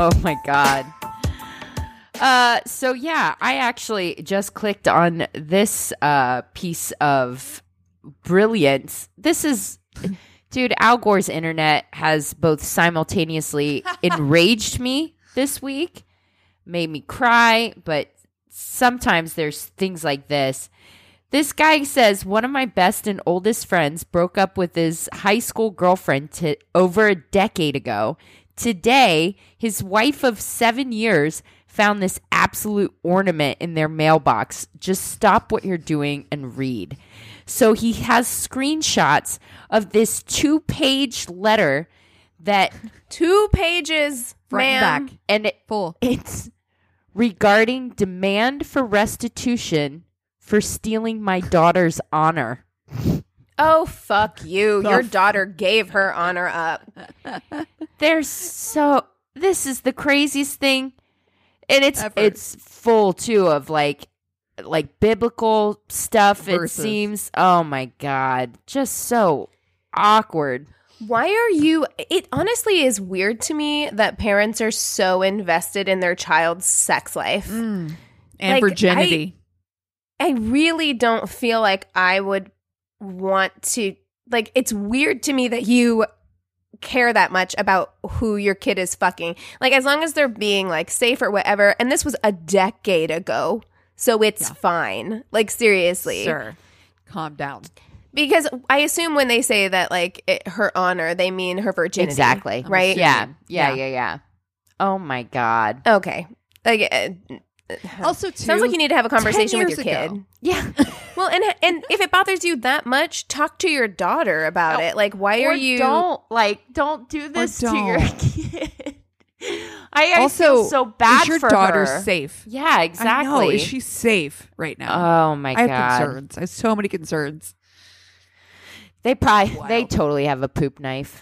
Oh my God. So yeah, I actually just clicked on this piece of brilliance. This is, dude, Al Gore's internet has both simultaneously enraged me this week, made me cry, but sometimes there's things like this. This guy says, one of my best and oldest friends broke up with his high school girlfriend over a decade ago. Today, his wife of 7 years found this absolute ornament in their mailbox. Just stop what you're doing and read. So he has screenshots of this 2-page letter that 2 pages, front and back, and it's regarding demand for restitution for stealing my daughter's honor. Oh, fuck you. Your daughter gave her honor up. This is the craziest thing. And it's full too of like biblical stuff. Verses. It seems, oh my God, just so awkward. Why are you? It honestly is weird to me that parents are so invested in their child's sex life and virginity. I really don't feel like I would want to. Like, it's weird to me that you care that much about who your kid is fucking. Like, as long as they're being like safe or whatever. And this was a decade ago, so it's fine. Like, seriously, sir, calm down. Because I assume when they say that, like, her honor, they mean her virginity. Exactly. Right? Yeah. Oh my God. Okay. Like, also, too, sounds like you need to have a conversation with your kid. Yeah. Well, and if it bothers you that much, talk to your daughter about it. Like, why are you? Don't do this to your kid. I feel so bad is your for daughter her. safe? Yeah, exactly. I know. Is she safe right now? Oh my God. I have concerns. I have so many concerns. They totally have a poop knife.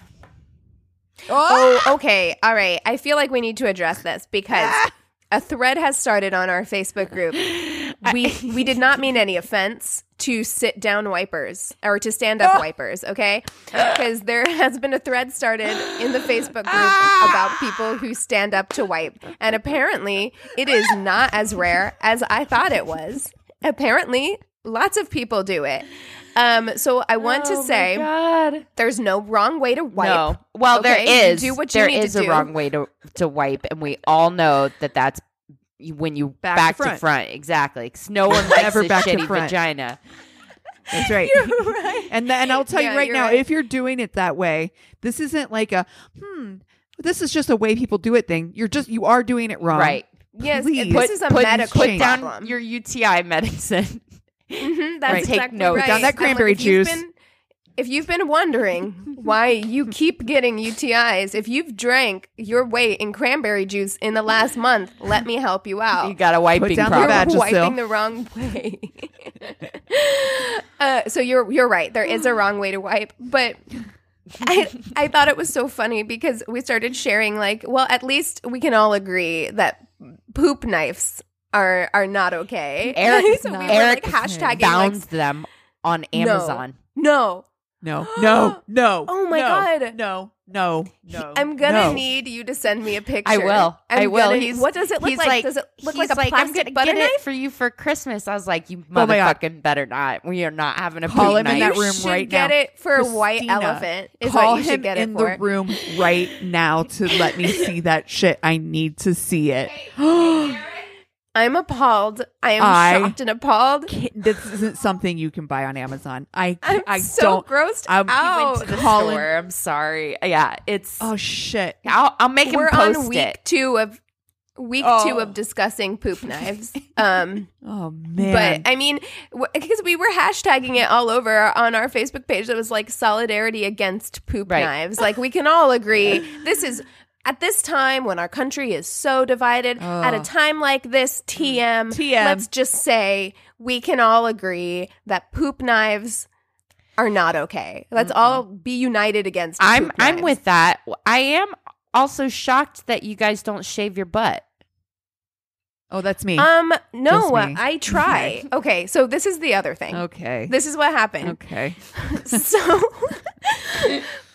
Oh, okay. All right. I feel like we need to address this because a thread has started on our Facebook group. We did not mean any offense to sit down wipers or to stand up wipers, okay? Because there has been a thread started in the Facebook group about people who stand up to wipe. And apparently it is not as rare as I thought it was. Apparently lots of people do it. So I want to say there's no wrong way to wipe. No. Well, okay? there is. Do what you need to do. There is a wrong way to wipe, and we all know that's when you back to front. Exactly. Because no one likes a shitty vagina. That's right. You're right. And I'll tell you right now, if you're doing it that way, this isn't like this is just a way people do it thing. You are doing it wrong. Right. Yes. Please. This is a medical Put down problem. your UTI medicine. That's right. exactly Take notes. right. Down that cranberry juice. If you've been wondering why you keep getting UTIs, if you've drank your weight in cranberry juice in the last month, let me help you out. You got a wiping problem. You're wiping the wrong way. So you're right. There is a wrong way to wipe, but I thought it was so funny because we started sharing like, well, at least we can all agree that poop knives are not okay. Eric hashtagging found them on Amazon. No. Oh my God. No. I'm gonna need you to send me a picture. I will. What does it look like? Does it look like a plastic butter get knife? it for you for Christmas. I was like, you motherfucking better not. We are not having a call poop him knife. in that room You should right now. get it for Christina, a white elephant. Is call what you should him get it in for. the room right now to let me see that shit. I need to see it. I'm appalled. I am shocked and appalled. This isn't something you can buy on Amazon. I so don't. grossed out. out. Went to the store. I'm sorry. Yeah, it's. Oh shit! I'll make him post on week it. 2 of discussing poop knives. Oh man! But I mean, because we were hashtagging it all over on our Facebook page, that was like solidarity against poop knives. Like we can all agree this is. At this time, when our country is so divided, at a time like this, TM, let's just say we can all agree that poop knives are not okay. Let's all be united against poop knives. I'm with that. I am also shocked that you guys don't shave your butt. Oh, that's me. No, me. I try. Okay, so this is the other thing. Okay. This is what happened. Okay. So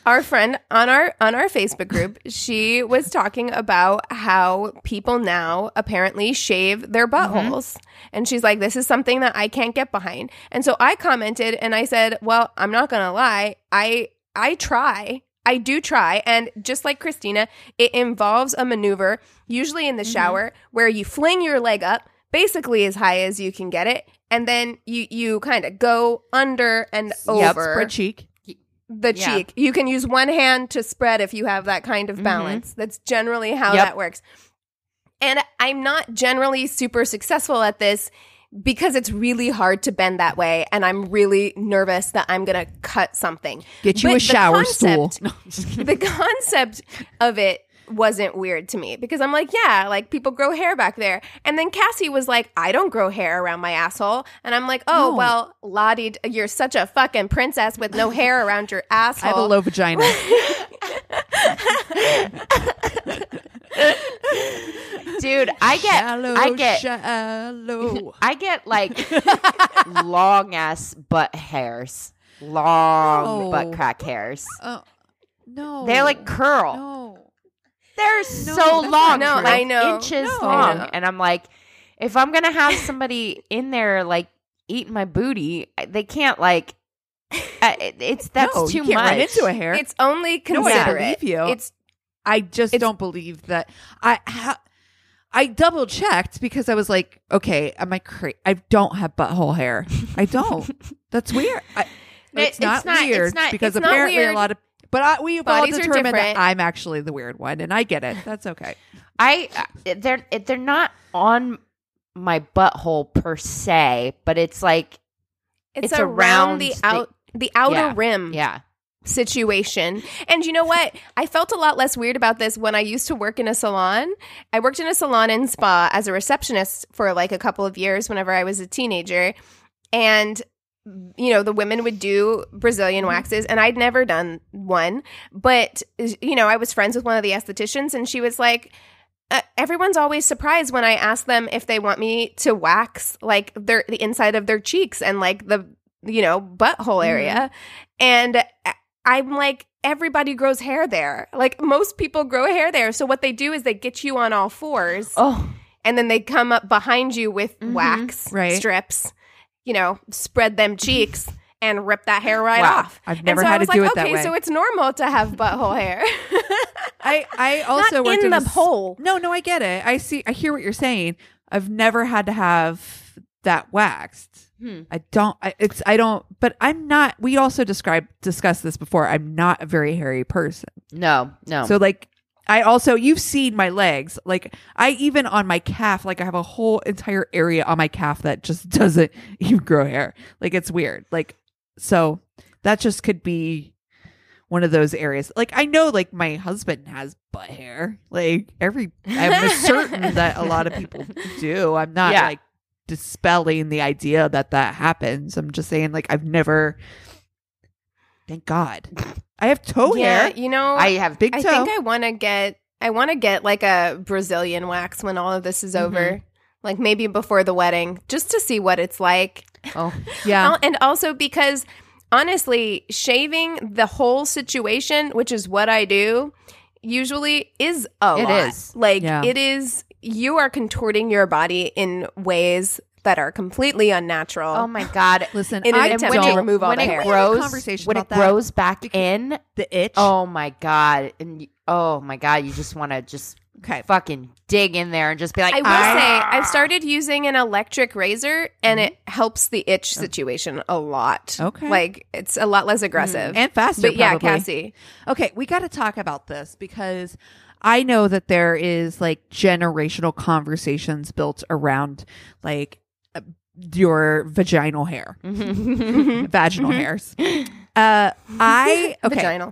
our friend on our Facebook group, she was talking about how people now apparently shave their buttholes. And she's like, this is something that I can't get behind. And so I commented and I said, well, I'm not going to lie. I try. I do try. And just like Christina, it involves a maneuver, usually in the shower, where you fling your leg up basically as high as you can get it. And then you kind of go under and over. Spread cheek. The cheek. You can use one hand to spread if you have that kind of balance. That's generally how that works. And I'm not generally super successful at this because it's really hard to bend that way. And I'm really nervous that I'm going to cut something. Get you a shower stool. No, the concept of it wasn't weird to me because I'm like, yeah, like people grow hair back there. And then Cassie was like, I don't grow hair around my asshole. And I'm like, oh, well, Lottie, you're such a fucking princess with no hair around your asshole. I have a low vagina. Dude, I get like long ass butt hairs. Long butt crack hairs. No. They're like curl. No. They're so long. No, like I know. Inches No. long. And I'm like, if I'm going to have somebody in there like eating my booty, they can't like, that's No, too you can't much. run into a hair. It's only I considerate. believe you. It's I just don't believe that. I double checked because I was like, okay, am I crazy? I don't have butthole hair. I don't. That's weird. It's not weird because it's not apparently weird. a lot of. But we've all Bodies are determined that different. I'm actually the weird one, and I get it. That's okay. They're not on my butthole per se, but it's like it's around around the outer rim. Yeah. Situation. And you know what? I felt a lot less weird about this when I used to work in a salon. I worked in a salon and spa as a receptionist for like a couple of years whenever I was a teenager. And you know, the women would do Brazilian waxes and I'd never done one. But, you know, I was friends with one of the estheticians and she was like, everyone's always surprised when I ask them if they want me to wax like the inside of their cheeks and like the, you know, butthole area. And I'm like, everybody grows hair there. Like most people grow hair there. So what they do is they get you on all fours. Oh. And then they come up behind you with wax strips, you know, spread them cheeks and rip that hair right off. I've never had to do it that way. Okay, so it's normal to have butthole hair. I also Not worked in the hole. No, I get it. I hear what you're saying. I've never had to have that waxed. I don't, but I'm not, we also discussed this before. I'm not a very hairy person. No. So like, you've seen my legs. Like I even on my calf, like I have a whole entire area on my calf that just doesn't even grow hair. Like it's weird. Like, so that just could be one of those areas. Like I know like my husband has butt hair. Like I'm certain that a lot of people do. I'm not like dispelling the idea that happens. I'm just saying like I've never, thank God. I have toe hair. You know, I have big toe. I think I want to get like a Brazilian wax when all of this is over. Like maybe before the wedding, just to see what it's like. Oh, yeah. And also because honestly, shaving the whole situation, which is what I do, usually is a lot. It is. Like it is, you are contorting your body in ways that are completely unnatural. Oh my God. Listen, in an attempt to remove all when the it hair. grows, when it grows back in, the itch. oh my God. And oh my God, you just want to just fucking dig in there and just be like, I will say, I've started using an electric razor and it helps the itch situation a lot. Okay. Like it's a lot less aggressive. And faster, But yeah, probably. Cassie. Okay, we got to talk about this because I know that there is like generational conversations built around like your vaginal hair, vaginal hairs. Vaginal.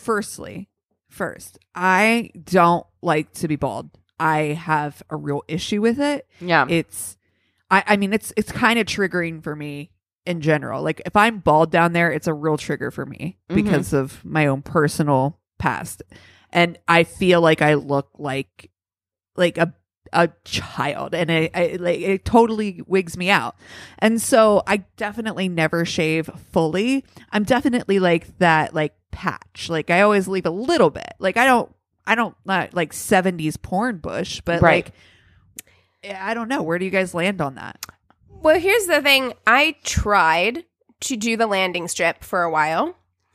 First, I don't like to be bald. I have a real issue with it. Yeah. I mean, it's kind of triggering for me in general. Like if I'm bald down there, it's a real trigger for me because of my own personal past. And I feel like I look like a child, and it totally wigs me out. And so I definitely never shave fully. I'm definitely like that, like patch. Like I always leave a little bit. Like I don't like 70s porn bush, but Right. like I don't know. Where do you guys land on that? Well, here's the thing. I tried to do the landing strip for a while.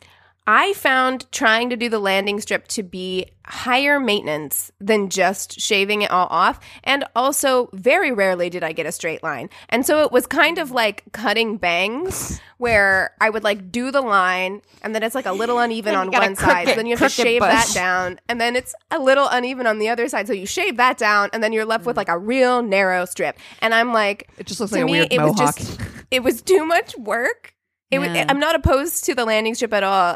I found trying to do the landing strip to be higher maintenance than just shaving it all off. And also, very rarely did I get a straight line. And so it was kind of like cutting bangs where I would like do the line and then it's like a little uneven on got a one side. So then you have to crooked shave bush. that down. And then it's a little uneven on the other side. So you shave that down and then you're left with like a real narrow strip. And I'm like, It just looks to like a me, weird it was mohawk. just, it was too much work. Yeah. I'm not opposed to the landing strip at all.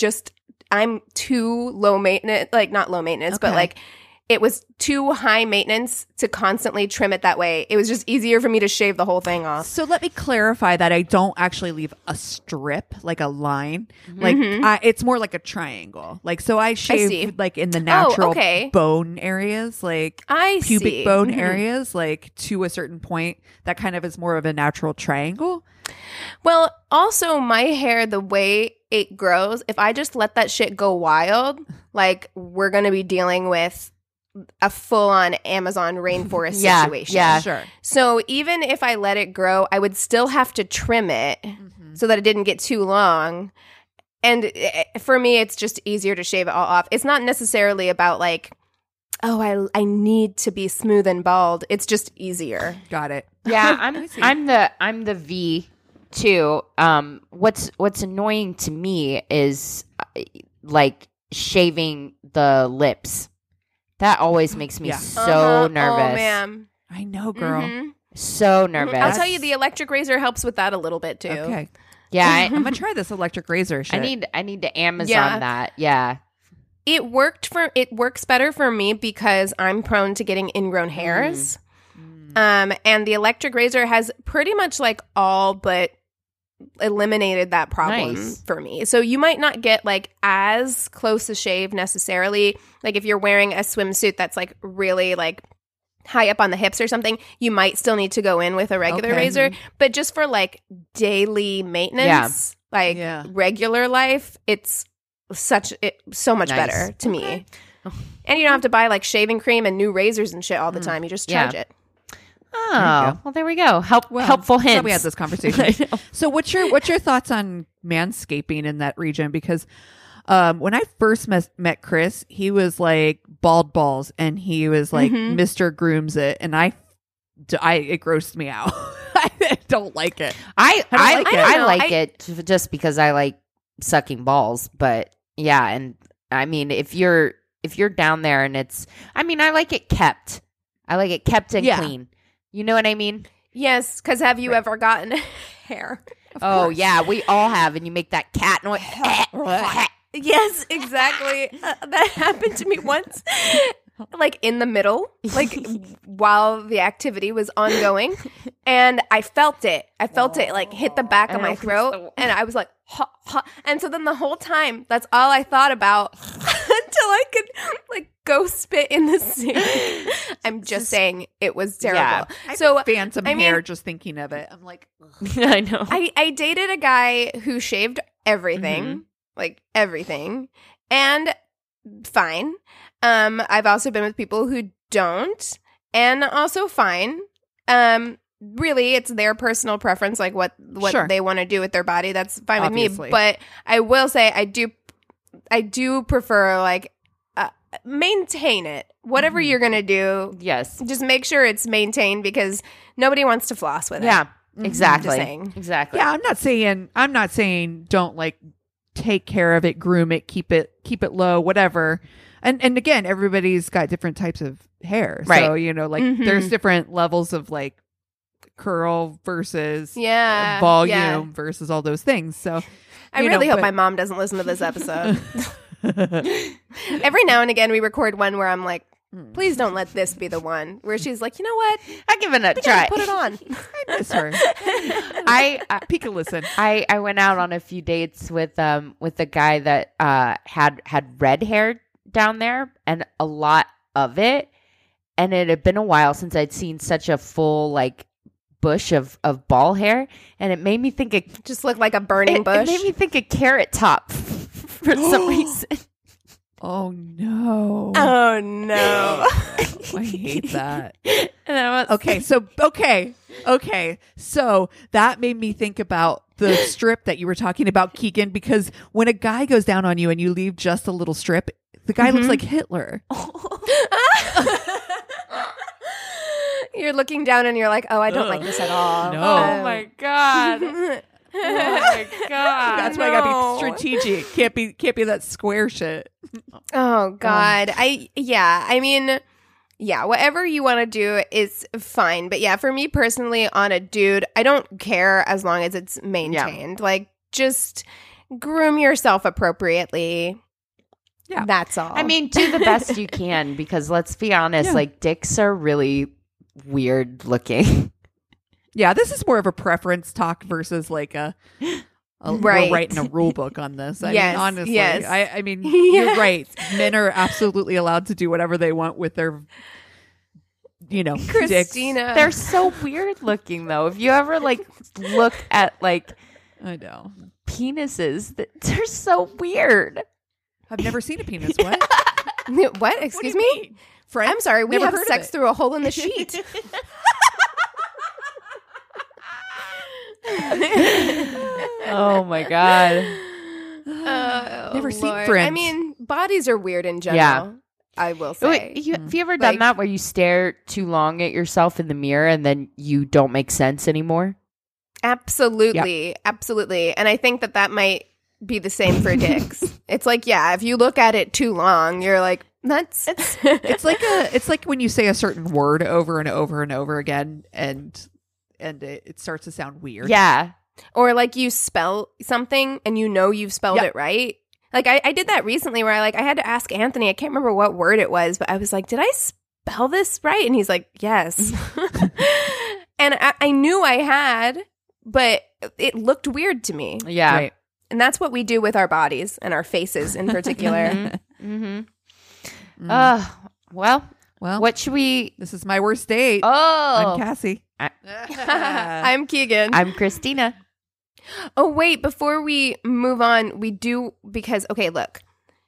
I'm too low maintenance, like not low maintenance, but Okay. like it was too high maintenance to constantly trim it that way. It was just easier for me to shave the whole thing off. So let me clarify that I don't actually leave a strip, like a line. Mm-hmm. Like it's more like a triangle. Like so I shave see. like in the natural okay. bone areas, like I pubic see. bone Mhm. areas, like to a certain point. That kind of is more of a natural triangle. Well, also my hair, the way it grows, if I just let that shit go wild, like we're going to be dealing with a full-on Amazon rainforest Yeah, situation. yeah. Sure. So even if I let it grow, I would still have to trim it so that it didn't get too long. And for me, it's just easier to shave it all off. It's not necessarily about like, oh, I need to be smooth and bald. It's just easier. Got it. Yeah, I see. I'm the V too. What's annoying to me is like shaving the lips. That always makes me Yeah. so nervous. Oh, man. I know, girl. Mhm. So nervous. I'll tell you, the electric razor helps with that a little bit too. Okay. Yeah, I'm gonna try this electric razor shit. I need to Amazon Yeah. that. Yeah. It works better for me because I'm prone to getting ingrown hairs. And the electric razor has pretty much like all but eliminated that problem Nice. for me. So you might not get like as close a shave necessarily. Like if you're wearing a swimsuit that's like really like high up on the hips or something, you might still need to go in with a regular Okay. razor. But just for like daily maintenance, like Yeah. regular life, it's so much Nice. better to me. And you don't have to buy like shaving cream and new razors and shit all the time. You just charge Yeah. it. Oh, well, there we go. Helpful glad hints. we had this conversation. So what's your thoughts on manscaping in that region? Because when I first met Chris, he was like bald balls, and he was like Mr. Grooms it, and it grossed me out. I don't like it. I don't like it. I I don't know. like it just because I like sucking balls. But yeah, and I mean, if you're down there and I like it kept. I like it kept and Yeah. clean. You know what I mean? Yes, because have you ever gotten hair? Oh yeah, we all have, and you make that cat noise. Yes, exactly. That happened to me once. Like in the middle, like while the activity was ongoing, and I felt it. I felt it like hit the back of my throat, and I was like, ha, ha. And so then the whole time, that's all I thought about until I could like go spit in the sink. I'm just saying it was terrible. Yeah. So Phantom I mean- hair just thinking of it. I'm like, ugh. I know. I dated a guy who shaved everything, Mm-hmm. like everything, and fine. I've also been with people who don't, and also fine. Really, it's their personal preference, like what Sure. they want to do with their body. That's fine Obviously. with me. But I will say, I do prefer like maintain it. Whatever you're gonna do, Yes. just make sure it's maintained because nobody wants to floss with it. Yeah. Exactly. Just saying. Exactly. yeah, I'm not saying don't like take care of it, groom it, keep it low, whatever. And again, everybody's got different types of hair. So, Right. you know, like Mhm. there's different levels of like curl versus Yeah, volume yeah. versus all those things. So I you know, really hope but- my mom doesn't listen to this episode. Every now and again, we record one where I'm like, please don't let this be the one. Where she's like, you know what? I give it a I try. put it on. I miss her. I Peek a listen. I went out on a few dates with a guy that had red hair down there and a lot of it, and it had been a while since I'd seen such a full like bush of ball hair, and it made me think it Just looked like a burning bush. It made me think a carrot top for some reason. Oh no. Oh no. I hate that. And I was Okay, so that made me think about the strip that you were talking about, Keegan, because when a guy goes down on you and you leave just a little strip, the guy looks like Hitler. You're looking down and you're like, oh, I don't like this at all. No. oh my god. Oh my god. That's why I gotta be strategic. Can't be that square shit. Oh God. I mean, whatever you want to do is fine. But yeah, for me personally, on a dude, I don't care as long as it's maintained. Like, just groom yourself appropriately. Yeah. That's all. I mean, do the best you can, because let's be honest, like dicks are really weird looking. Yeah, this is more of a preference talk versus like a Right. we're writing a rule book on this. I Yes, mean, honestly, yes. I mean, you're right. Men are absolutely allowed to do whatever they want with their, dicks. Christina. They're so weird looking, though. If you ever like look at like I know. penises, they're so weird. I've never seen a penis. What? What? Excuse me? Friend? I'm sorry. We Never have heard of sex it. through a hole in the sheet. Oh my god. Never seen Lord. Friends. I mean, bodies are weird in general. Yeah. I will say. Have you ever done Like- that where you stare too long at yourself in the mirror and then you don't make sense anymore? Absolutely. Absolutely. And I think that might be the same for dicks. It's like, yeah, if you look at it too long, you're like, that's It's like when you say a certain word over and over and over again, and it starts to sound weird. Yeah. or like you spell something and you know you've spelled Yep. it right. Like I did that recently where I had to ask Anthony, I can't remember what word it was, but I was like, did I spell this right? And he's like, yes. And I knew I had, but it looked weird to me. Yeah. Right. And that's what we do with our bodies and our faces in particular. Mm-hmm. Mm. Well, Well, what should we? this is my worst date. Oh, I'm Cassie. I'm Keegan. I'm Christina. Oh, wait, before we move on, we do, because, okay, look,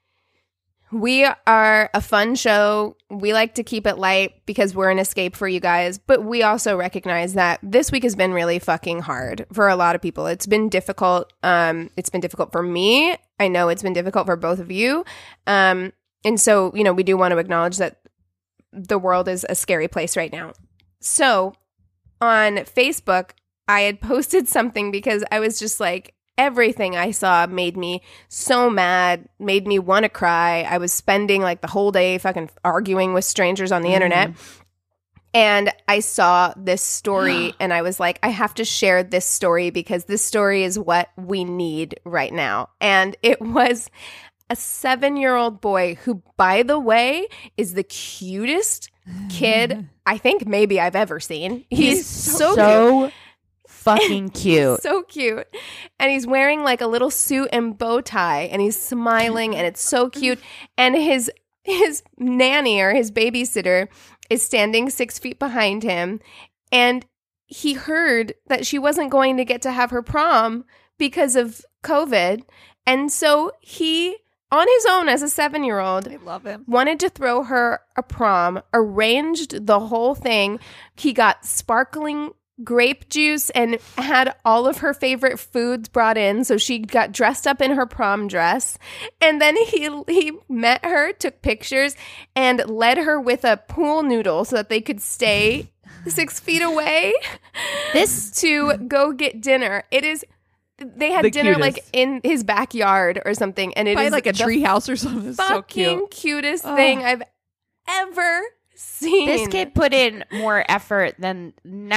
we are a fun show. We like to keep it light because we're an escape for you guys, but we also recognize that this week has been really fucking hard for a lot of people. It's been difficult. It's been difficult for me. I know it's been difficult for both of you. And so, we do want to acknowledge that the world is a scary place right now. So on Facebook, I had posted something because I was just like, everything I saw made me so mad, made me want to cry. I was spending like the whole day fucking arguing with strangers on the internet. And I saw this story and I was like, I have to share this story because this story is what we need right now. And it was a 7-year-old boy who, by the way, is the cutest kid I think maybe I've ever seen. He's so cute. Fucking cute. So cute. And he's wearing like a little suit and bow tie and he's smiling and it's so cute. And his nanny or his babysitter is standing 6 feet behind him. And he heard that she wasn't going to get to have her prom because of COVID. And so he, on his own as a 7-year-old, I love him. wanted to throw her a prom, arranged the whole thing. He got sparkling grape juice and had all of her favorite foods brought in, so she got dressed up in her prom dress. And then he met her, took pictures, and led her with a pool noodle so that they could stay 6 feet away to go get dinner. They had The dinner cutest. like in his backyard or something, and it By is like a the tree house or something. It's so fucking cute. cutest Oh. thing I've ever seen. This kid put in more effort than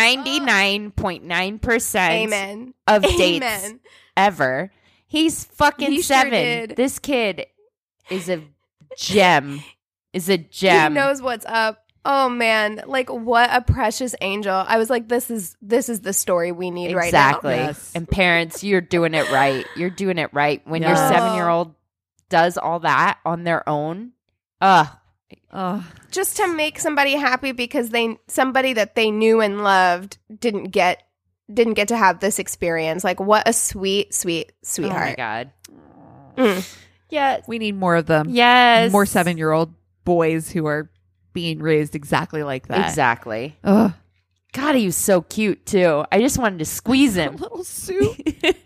99.9% Amen. of dates Amen. ever. He's fucking He sure 7. did. This kid is a gem. He knows what's up. Oh man, like what a precious angel. I was like, this is the story we need right now. Exactly. Yes. And parents, you're doing it right. You're doing it right. When your Yeah. 7-year-old does all that on their own, just to make somebody happy because somebody that they knew and loved didn't get to have this experience. Like, what a sweet Oh my sweetheart. God. Mm. Yes. We need more of them. Yes. More 7-year-old boys who are being raised exactly like that. Exactly. Ugh. God, he was so cute too. I just wanted to squeeze him. Little Sue.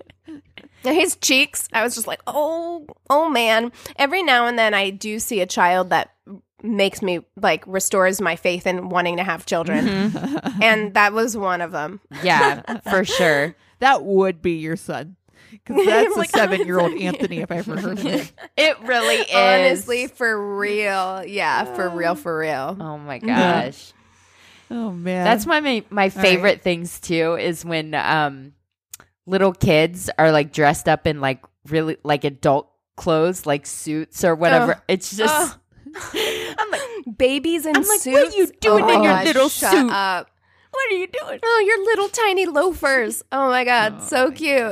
His cheeks, I was just like, oh man. Every now and then I do see a child that makes me, like, restores my faith in wanting to have children. Mm-hmm. And that was one of them. Yeah, for sure. That would be your son. Because that's Like, a 7-year-old Anthony if I ever heard of it. It really is. Honestly, for real. Yeah, for real. Oh my gosh. Oh, man. That's my favorite things too is when little kids are like dressed up in like really like adult clothes, like suits or whatever. It's just I'm like, babies in I'm like, suits? what are you doing Oh in my your God, little shut suit? up. What are you doing? Oh, your little tiny loafers. Oh my God, so cute.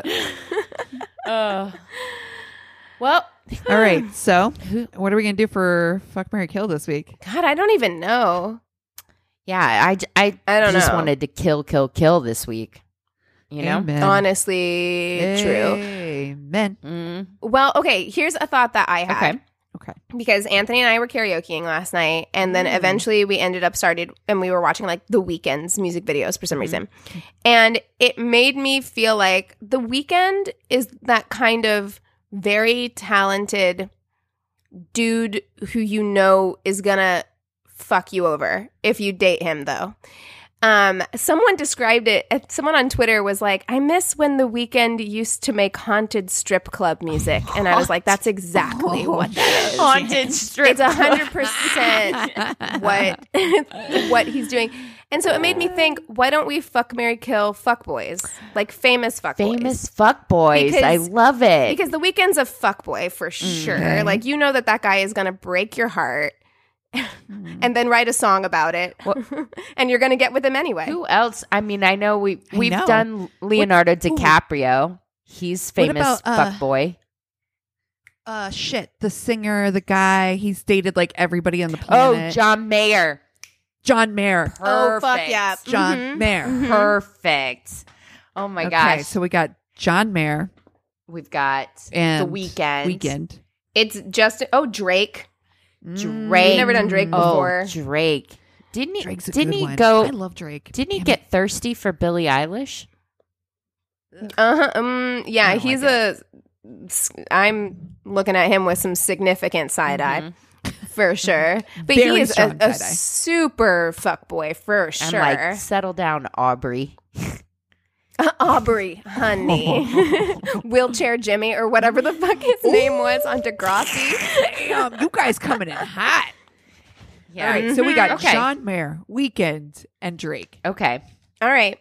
Well, All right. So, what are we going to do for Fuck, Marry, Kill this week? God, I don't even know. yeah, I don't just know. wanted to kill this week. You know? Amen. Honestly, true. Amen. Mm. Well, okay, here's a thought that I had. Okay. Okay. Because Anthony and I were karaokeing last night, and then eventually we ended up and we were watching like The Weeknd's music videos for some reason. And it made me feel like The Weeknd is that kind of very talented dude who you know is gonna fuck you over if you date him, though. Someone described it. Someone on Twitter was like, "I miss when The Weeknd used to make haunted strip club music," and I was like, "That's exactly what that is. Haunted strip. It's 100% what he's doing." And so it made me think, why don't we fuck, marry, kill fuck boys, like famous fuck boys? Famous fuck boys. Because- I love it. Because The Weeknd's a fuck boy for sure. Like, you know that guy is gonna break your heart. And then write a song about it, and you're going to get with him anyway. Who else? I mean, I know we've know. done Leonardo DiCaprio. He's famous about, fuck boy. Shit. The singer, the guy, he's dated like everybody on the Oh, planet. John Mayer. John Mayer. Oh, fuck Perfect. yeah. John Mayer. Perfect. Oh my Okay, gosh. so we got John Mayer We've got and The Weeknd. It's just Drake. Drake. We've never done Drake before. Oh, Drake. Didn't Drake's a he good one. go? I love Drake. Didn't he Damn get thirsty for Billie Eilish? Yeah, I don't he's like I'm looking at him with some significant side eye for sure. But Very he is strong a side-eye. super fuckboy for sure. I'm like, settle down, Aubrey. Aubrey, honey. Wheelchair Jimmy or whatever the fuck his name was on Degrassi. Damn, you guys coming in hot. Yeah. All right, so we got Okay. John Mayer, Weeknd, and Drake. Okay. All right.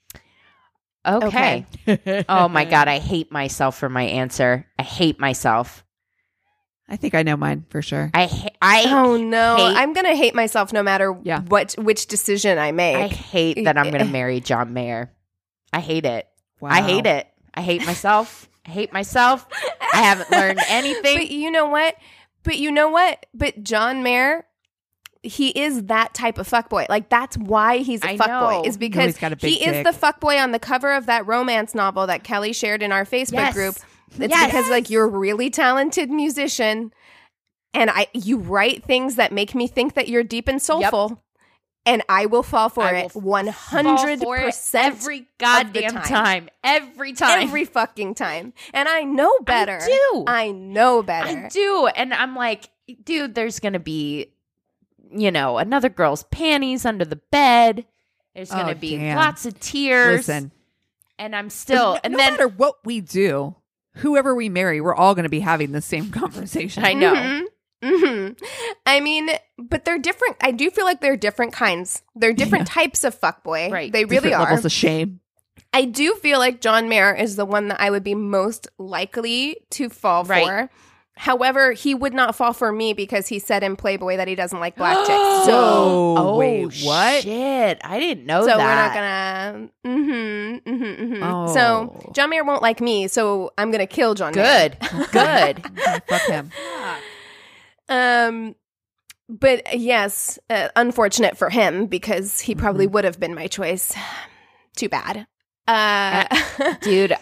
Okay. Oh my God, I hate myself for my answer. I hate myself. I think I know mine for sure. Oh no, hate- I'm gonna hate myself no matter Yeah. which decision I make. I hate that I'm going to marry John Mayer. I hate it. Wow. I hate it. I hate myself. I hate myself. I haven't learned anything. But you know what? But John Mayer, he is that type of fuckboy. Like, that's why he's a I fuckboy. know. Is No, because he's got a big he is dick. the fuckboy on the cover of that romance novel that Kelly shared in our Facebook Yes. group. It's Yes. because like you're a really talented musician, and you write things that make me think that you're deep and soulful. And I will fall for I it will 100% every goddamn time. Every time. every fucking time. And I know better. I I know better. I do. And I'm like, dude, there's going to be, another girl's panties under the bed. There's going to be damn. lots of tears. Listen, And I'm still, no matter what we do, whoever we marry, we're all going to be having the same conversation. I know. I mean, but they're different. I do feel like they're different kinds. They're different types of fuckboy. Right. They really Different are. levels of shame. I do feel like John Mayer is the one that I would be most likely to fall Right. for. However, he would not fall for me because he said in Playboy that he doesn't like black chicks. So, Oh, wait, what? Shit. I didn't know so that. we're not gonna. Oh. So John Mayer won't like me. So I'm gonna kill John Mayer. Good. Good. Fuck him. But yes, unfortunate for him because he probably would have been my choice. Too bad. Dude,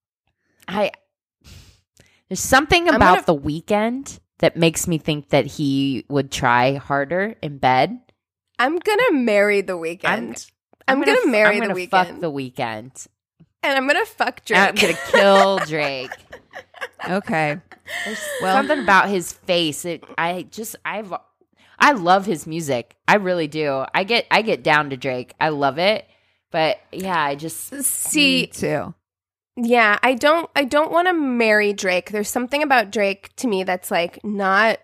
there's something about The Weeknd that makes me think that he would try harder in bed. I'm gonna marry The Weeknd. I'm gonna marry The Weeknd. Fuck The Weeknd. And I'm gonna fuck Drake. I'm gonna kill Drake. Okay. There's something about his face. I love his music. I really do. I get down to Drake. I love it. But yeah, I just see. Me too. Yeah, I don't want to marry Drake. There's something about Drake to me that's like not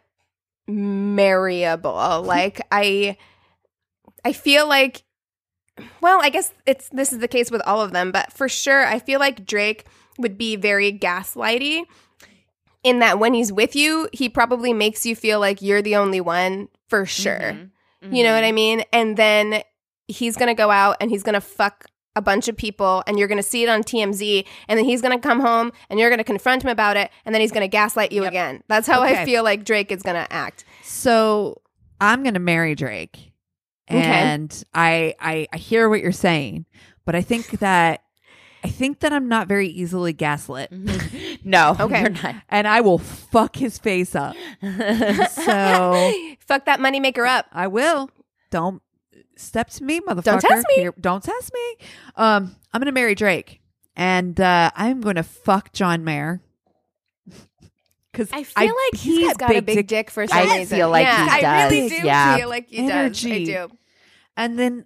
marryable. Like I feel like, well, I guess this is the case with all of them, but for sure, I feel like Drake would be very gaslighty in that when he's with you, he probably makes you feel like you're the only one for sure. Mm-hmm. You know what I mean? And then he's going to go out and he's going to fuck a bunch of people and you're going to see it on TMZ and then he's going to come home and you're going to confront him about it and then he's going to gaslight you again. That's how I feel like Drake is going to act. So I'm going to marry Drake. And I hear what you're saying, but I think that I'm not very easily gaslit. No, okay, you're not. And I will fuck his face up. So fuck that moneymaker up. I will. Don't step to me, motherfucker. Don't test me. Don't test me. I'm gonna marry Drake, and I'm gonna fuck John Mayer. Because I feel like he's got a big dick for some reason. I feel like he does. I really do yeah. feel like he Energy. does. I do. And then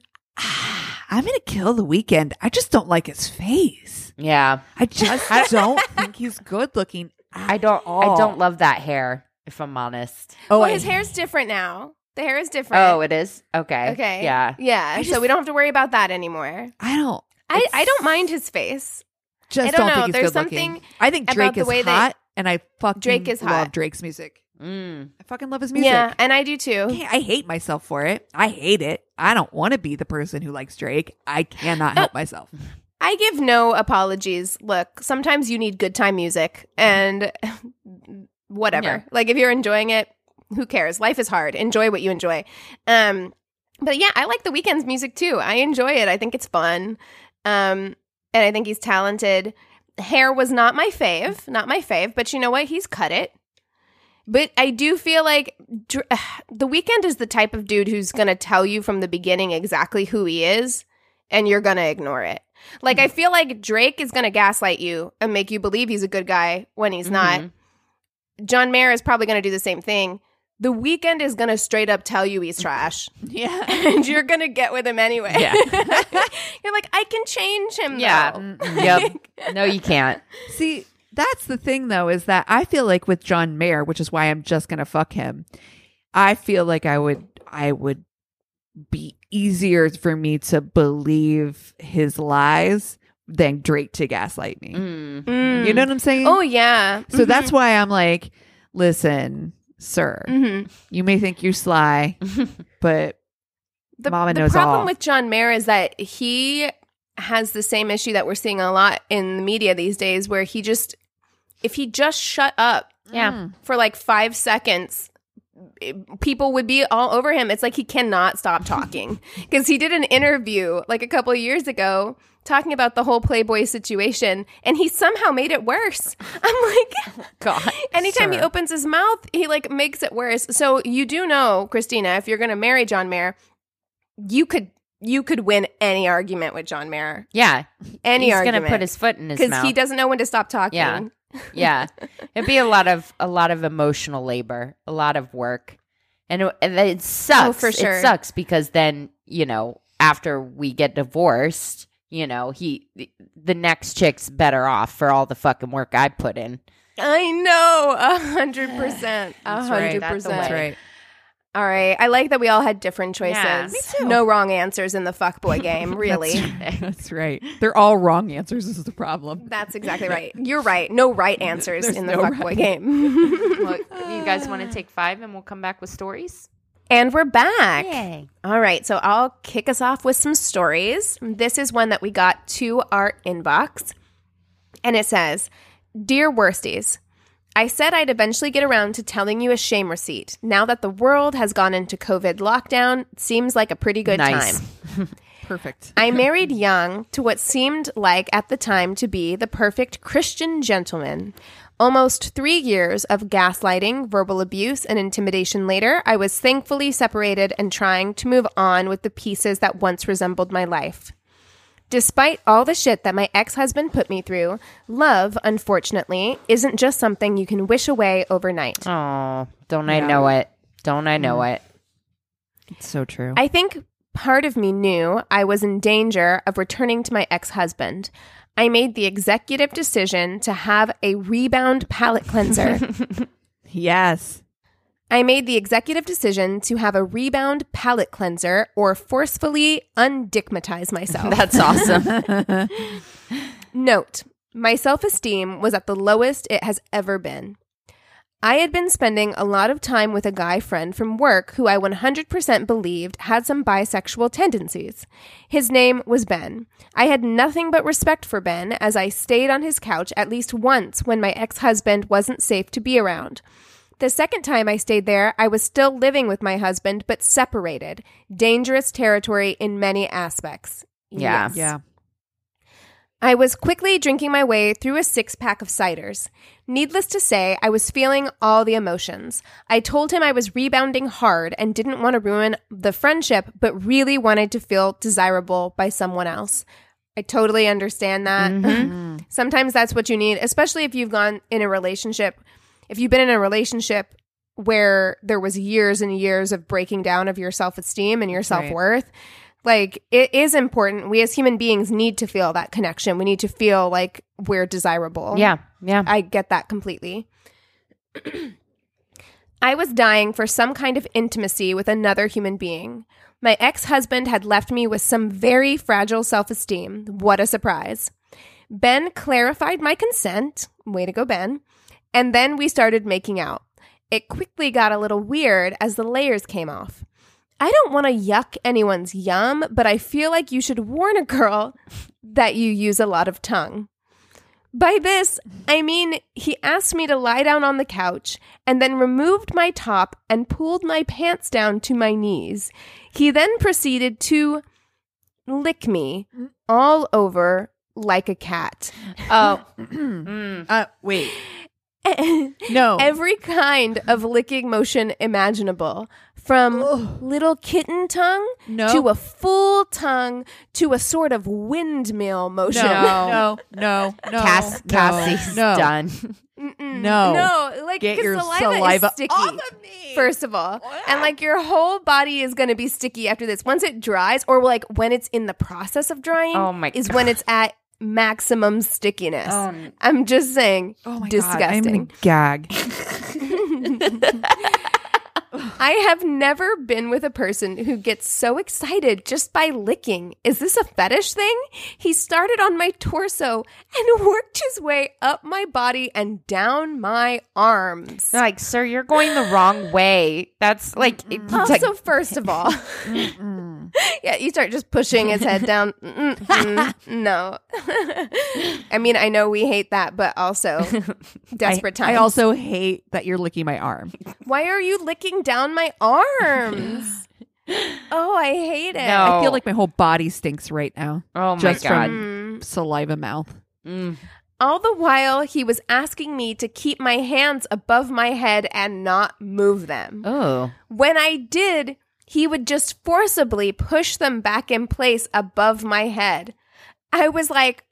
I'm gonna kill The Weeknd. I just don't like his face. Yeah, I just don't think he's good looking. I don't love that hair. If I'm honest. Oh, well, his hair's different now. The hair is different. Oh, it is? Okay. Okay. Yeah. Yeah. So we don't have to worry about that anymore. I don't. I don't mind his face. Just I don't know. think he's There's good looking. something I think Drake about the is way hot, and I fucking Drake is love hot. Drake's music. Mm. I fucking love his music. Yeah, and I do too. I hate myself for it. I hate it. I don't want to be the person who likes Drake. I cannot help myself. I give no apologies. Look, sometimes you need good time music and whatever. Yeah. Like if you're enjoying it, who cares? Life is hard. Enjoy what you enjoy. But yeah, I like The Weeknd's music too. I enjoy it. I think it's fun. And I think he's talented. Hair was not my fave, but you know what? He's cut it. But I do feel like The Weeknd is the type of dude who's going to tell you from the beginning exactly who he is, and you're going to ignore it. Like, I feel like Drake is going to gaslight you and make you believe he's a good guy when he's not. John Mayer is probably going to do the same thing. The Weeknd is going to straight up tell you he's trash. Yeah. And you're going to get with him anyway. Yeah. You're like, I can change him, though. Yep. No, you can't. See, that's the thing, though, is that I feel like with John Mayer, which is why I'm just going to fuck him, I feel like I would be easier for me to believe his lies than Drake to gaslight me. Mm. You know what I'm saying? Oh, yeah. So that's why I'm like, listen, sir, you may think you're sly, but Mama knows The problem all. with John Mayer is that he has the same issue that we're seeing a lot in the media these days, where if he just shut up for like 5 seconds, people would be all over him. It's like he cannot stop talking. Because he did an interview like a couple of years ago talking about the whole Playboy situation, and he somehow made it worse. I'm like, God. anytime he sir. opens his mouth, he like makes it worse. So you do know, Christina, if you're going to marry John Mayer, you could win any argument with John Mayer. Yeah. Any He's argument. going to put his foot in his Because mouth. he doesn't know when to stop talking. Yeah. Yeah. It'd be a lot of emotional labor, a lot of work. And it sucks. Oh, for sure. It sucks because then, after we get divorced, the next chick's better off for all the fucking work I put in. I know. 100%. That's right. 100%. That's right. All right. I like that we all had different choices. Yeah, me too. No wrong answers in the fuckboy game, really. That's right. They're all wrong answers. This is the problem. That's exactly right. You're right. No right answers There's in the no fuckboy right. game. Well, you guys want to take 5 and we'll come back with stories? And we're back. Yay. All right. So I'll kick us off with some stories. This is one that we got to our inbox. And it says, Dear Worsties, I said I'd eventually get around to telling you a shame receipt. Now that the world has gone into COVID lockdown, it seems like a pretty good Nice. time. Perfect. I married young to what seemed like at the time to be the perfect Christian gentleman. Almost 3 years of gaslighting, verbal abuse, and intimidation later, I was thankfully separated and trying to move on with the pieces that once resembled my life. Despite all the shit that my ex-husband put me through, love, unfortunately, isn't just something you can wish away overnight. Oh, don't I know it? Don't I know it? It's so true. I think part of me knew I was in danger of returning to my ex-husband. I made the executive decision to have a rebound palate cleanser. Yes. I made the executive decision to have a rebound palate cleanser or forcefully undickmatize myself. That's awesome. Note, my self-esteem was at the lowest it has ever been. I had been spending a lot of time with a guy friend from work who I 100% believed had some bisexual tendencies. His name was Ben. I had nothing but respect for Ben as I stayed on his couch at least once when my ex-husband wasn't safe to be around. The second time I stayed there, I was still living with my husband, but separated. Dangerous territory in many aspects. Yeah. Yes. Yeah. I was quickly drinking my way through a 6-pack of ciders. Needless to say, I was feeling all the emotions. I told him I was rebounding hard and didn't want to ruin the friendship, but really wanted to feel desirable by someone else. I totally understand that. Sometimes that's what you need, especially if you've gone in a relationship. If you've been in a relationship where there was years and years of breaking down of your self-esteem and your self-worth, like, it is important. We as human beings need to feel that connection. We need to feel like we're desirable. Yeah. Yeah. I get that completely. I was dying for some kind of intimacy with another human being. My ex-husband had left me with some very fragile self-esteem. What a surprise. Ben clarified my consent. Way to go, Ben. And then we started making out. It quickly got a little weird as the layers came off. I don't want to yuck anyone's yum, but I feel like you should warn a girl that you use a lot of tongue. By this, I mean he asked me to lie down on the couch and then removed my top and pulled my pants down to my knees. He then proceeded to lick me all over like a cat. Oh. Wait. No. Every kind of licking motion imaginable. From little kitten tongue to a full tongue to a sort of windmill motion. No. Cassie's done. No, like, Get your saliva is sticky, off of me. first of all. And like your whole body is going to be sticky after this. Once it dries, or like when it's in the process of drying, Oh my is God. when it's at maximum stickiness. Oh. I'm just saying, Oh my disgusting. God, I'm gonna gag. I have never been with a person who gets so excited just by licking. Is this a fetish thing? He started on my torso and worked his way up my body and down my arms. They're like, sir, you're going the wrong way. That's like, it's like Also, first of all, yeah, you start just pushing his head down. No. I mean, I know we hate that, but also desperate times. I also hate that you're licking my arm. Why are you licking down my arms? Oh, I hate it. No. I feel like my whole body stinks right now. oh my Just God. from saliva mouth. All the while, he was asking me to keep my hands above my head and not move them. Oh. When I did, he would just forcibly push them back in place above my head. I was like,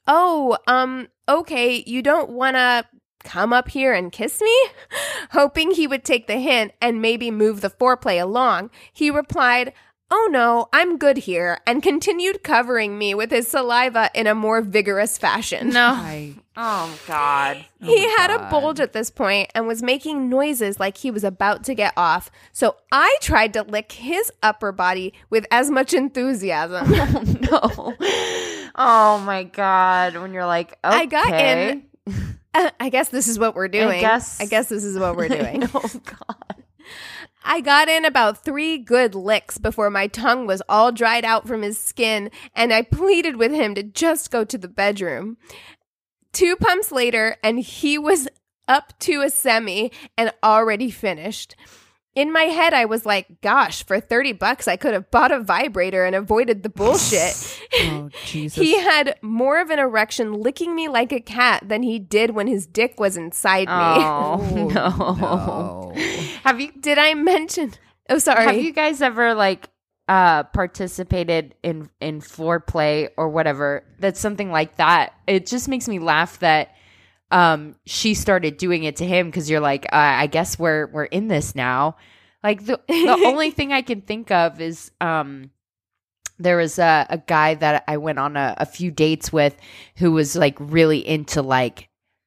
okay, you don't want to come up here and kiss me? Hoping he would take the hint and maybe move the foreplay along. He replied, oh no, I'm good here, and continued covering me with his saliva in a more vigorous fashion. No. Oh, God. He had a bulge at this point and was making noises like he was about to get off. So I tried to lick his upper body with as much enthusiasm. No. Oh, my God. When you're like, okay. I got in. I guess this is what we're doing. I guess this is what we're doing. Oh, God. I got in about 3 good licks before my tongue was all dried out from his skin, and I pleaded with him to just go to the bedroom. 2 pumps later, and he was up to a semi and already finished. In my head, I was like, gosh, for $30, I could have bought a vibrator and avoided the bullshit. Oh, Jesus. He had more of an erection licking me like a cat than he did when his dick was inside me. Oh, no. Have you Did I mention? Oh, sorry. Have you guys ever like participated in foreplay or whatever? That's something like that. It just makes me laugh that she started doing it to him because you're like, I guess we're in this now. Like the only thing I can think of is there was a guy that I went on a few dates with who was like really into like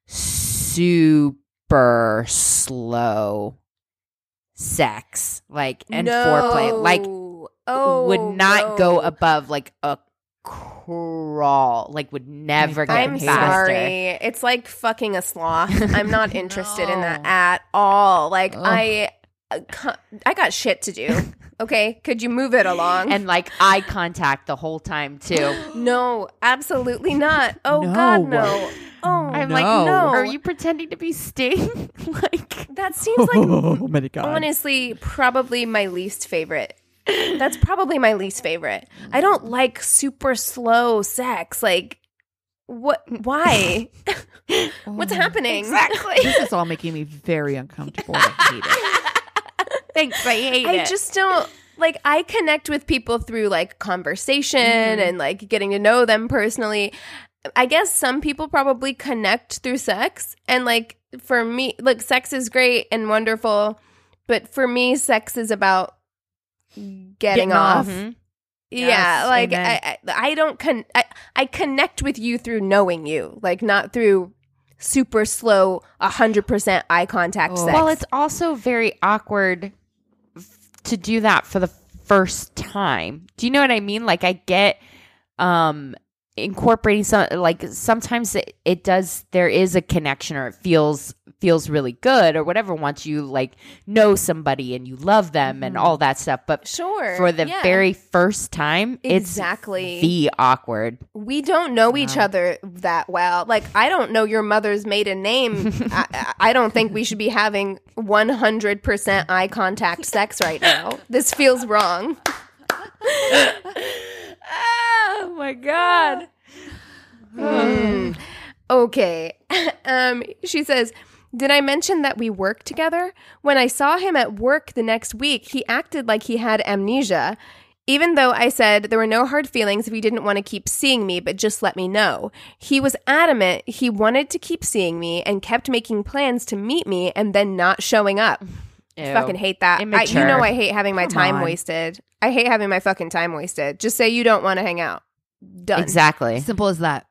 super slow sex, like and foreplay, like would not go above like a crawl, like would never get I'm faster. sorry. It's like fucking a sloth. I'm not interested in that at all. Like I got shit to do. Okay, could you move it along? And like eye contact the whole time too. No, absolutely not. Oh No. God, no. Oh, I'm No. like, no. Are you pretending to be Sting? Like that seems like Oh my God. honestly probably my least favorite. That's probably my least favorite. I don't like super slow sex. Like, what? Why? What's happening? exactly. This is all making me very uncomfortable. I hate it. Thanks, I hate I it. just don't like. I connect with people through like conversation and like getting to know them personally. I guess some people probably connect through sex, and like for me, like sex is great and wonderful, but for me, sex is about getting off. Mhm. Yeah, Yes, like amen. I don't I connect with you through knowing you, like not through super slow 100% eye contact sex. Well, it's also very awkward to do that for the first time. Do you know what I mean? Like I get incorporating some, like sometimes it does, there is a connection or it feels really good or whatever once you like know somebody and you love them and all that stuff. But sure for the yeah. very first time, Exactly. it's the awkward. We don't know each other that well. Like I don't know your mother's maiden name. I don't think we should be having 100% eye contact sex right now. This feels wrong. Oh my God. Okay. She says, did I mention that we work together? When I saw him at work the next week, he acted like he had amnesia. Even though I said there were no hard feelings if he didn't want to keep seeing me, but just let me know. He was adamant he wanted to keep seeing me and kept making plans to meet me and then not showing up. Ew. Fucking hate that. Immature. You know I hate having my Come time on. wasted. I hate having my fucking time wasted. Just say you don't want to hang out. Done. Exactly. Simple as that.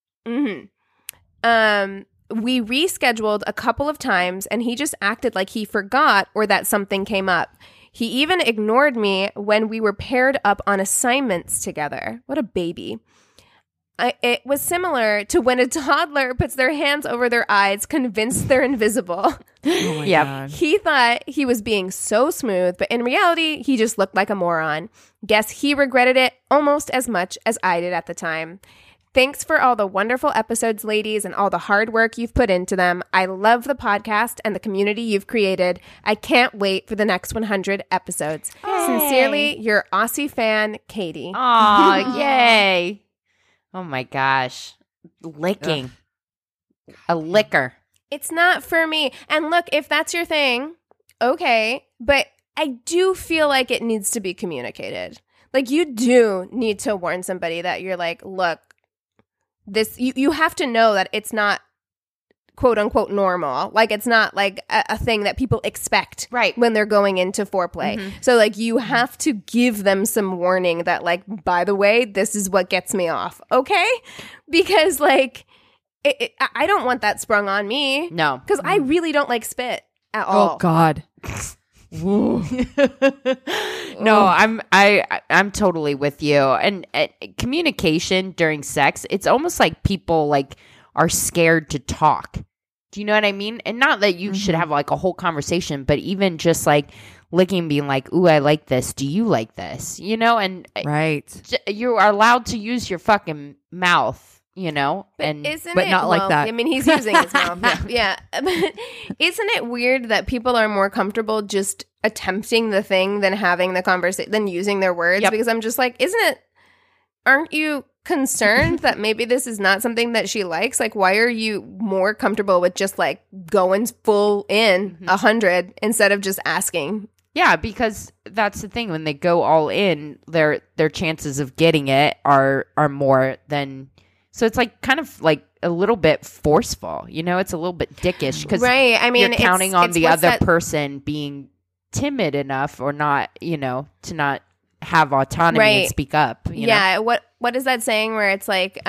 We rescheduled a couple of times and he just acted like he forgot or that something came up. He even ignored me when we were paired up on assignments together. What a baby. It was similar to when a toddler puts their hands over their eyes, convinced they're invisible. Oh my Yep. God. He thought he was being so smooth, but in reality, he just looked like a moron. Guess he regretted it almost as much as I did at the time. Thanks for all the wonderful episodes, ladies, and all the hard work you've put into them. I love the podcast and the community you've created. I can't wait for the next 100 episodes. Sincerely, your Aussie fan, Katie. Aw, yay. Oh my gosh. Licking. A liquor. It's not for me. And look, if that's your thing, okay. But I do feel like it needs to be communicated. Like you do need to warn somebody that you're like, look, this you have to know that it's not quote unquote normal. Like it's not like a thing that people expect Right. when they're going into foreplay. So like you have to give them some warning that like, by the way, this is what gets me off. Okay? Because like I don't want that sprung on me. No. Because I really don't like spit at all. Oh God. No, I'm totally with you. And communication during sex, it's almost like people like are scared to talk. Do you know what I mean? And not that you should have like a whole conversation, but even just like licking, being like, "Ooh, I like this. Do you like this?" You know, and Right. you are allowed to use your fucking mouth. you know? But isn't but it, not like that. I mean, he's using his mouth. Yeah. But isn't it weird that people are more comfortable just attempting the thing than having the conversation, than using their words? Yep. Because I'm just like, aren't you concerned that maybe this is not something that she likes? Like, why are you more comfortable with just like going full in 100 instead of just asking? Yeah, because that's the thing. When they go all in, their chances of getting it are more than. So it's like kind of like a little bit forceful, you know. It's a little bit dickish because right. I mean, you're counting on it's the what's other that- person being timid enough or not, you know, to not have autonomy Right. and speak up. You know? Yeah. What is that saying where it's like,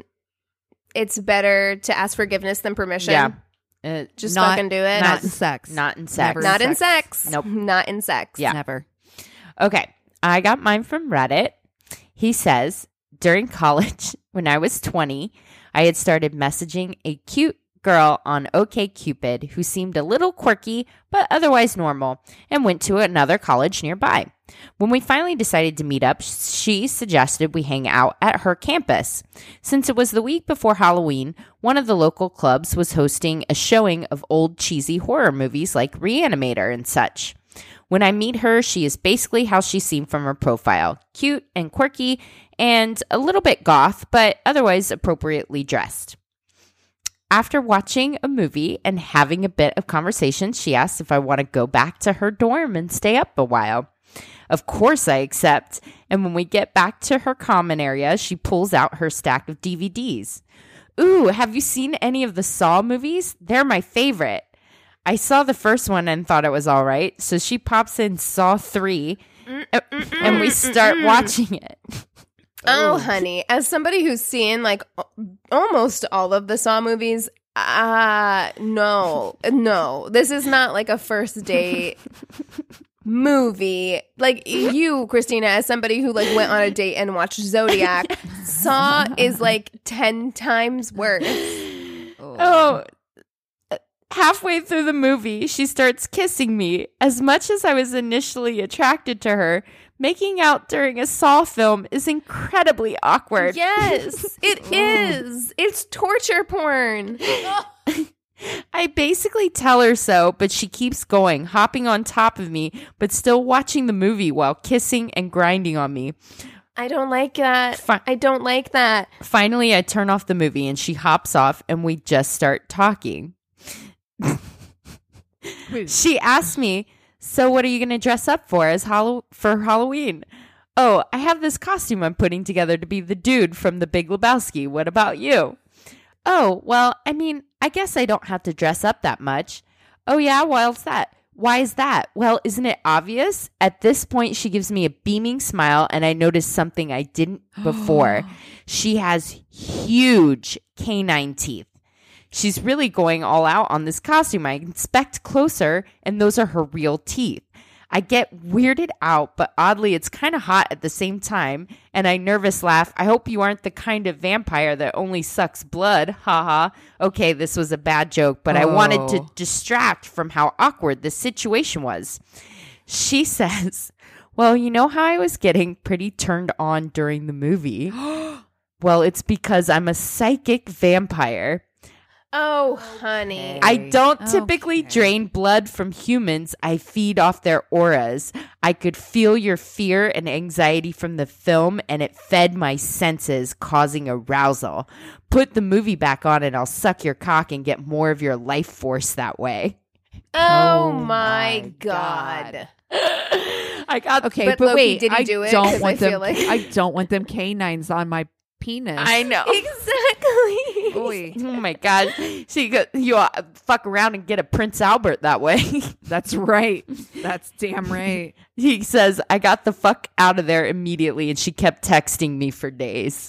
it's better to ask forgiveness than permission? Yeah. Just Not- fucking do it. Not in sex. Not in sex. Never. Not in sex. Nope. Not in sex. Yeah. Never. Okay. I got mine from Reddit. He says, during college, when I was 20, I had started messaging a cute girl on OkCupid who seemed a little quirky, but otherwise normal, and went to another college nearby. When we finally decided to meet up, she suggested we hang out at her campus. Since it was the week before Halloween, one of the local clubs was hosting a showing of old cheesy horror movies like Reanimator and such. When I meet her, she is basically how she seemed from her profile. Cute and quirky and a little bit goth, but otherwise appropriately dressed. After watching a movie and having a bit of conversation, she asked if I want to go back to her dorm and stay up a while. Of course I accept, and when we get back to her common area, she pulls out her stack of DVDs. Ooh, have you seen any of the Saw movies? They're my favorite. I saw the first one and thought it was all right, so she pops in Saw 3, and we start watching it. Oh, honey, as somebody who's seen like almost all of the Saw movies, no, this is not like a first date movie. Like you, Christina, as somebody who like went on a date and watched Zodiac, Saw is like 10 times worse. Oh, halfway through the movie, she starts kissing me. As much as I was initially attracted to her, making out during a Saw film is incredibly awkward. Yes, it is. It's torture porn. I basically tell her so, but she keeps going, hopping on top of me, but still watching the movie while kissing and grinding on me. I don't like that. I don't like that. Finally, I turn off the movie and she hops off and we just start talking. She asked me, so what are you going to dress up for for Halloween? Oh, I have this costume I'm putting together to be the dude from The Big Lebowski. What about you? Oh, well, I mean, I guess I don't have to dress up that much. Oh, yeah? Why is that? Well, isn't it obvious? At this point, she gives me a beaming smile, and I notice something I didn't before. She has huge canine teeth. She's really going all out on this costume. I inspect closer, and those are her real teeth. I get weirded out, but oddly, it's kind of hot at the same time, and I nervous laugh. I hope you aren't the kind of vampire that only sucks blood. Haha. Okay, this was a bad joke, but I wanted to distract from how awkward this situation was. She says, well, you know how I was getting pretty turned on during the movie? Well, it's because I'm a psychic vampire. Oh, honey. I don't typically drain blood from humans. I feed off their auras. I could feel your fear and anxiety from the film, and it fed my senses, causing arousal. Put the movie back on, and I'll suck your cock and get more of your life force that way. Oh, my God. I got Okay, But but, Loki, wait, did he I do it? don't 'Cause want I feel them. like- I don't want them canines on my penis. I know. Exactly. Oy. Oh my God! So you fuck around and get a Prince Albert that way. That's right. That's damn right. He says, I got the fuck out of there immediately, and she kept texting me for days.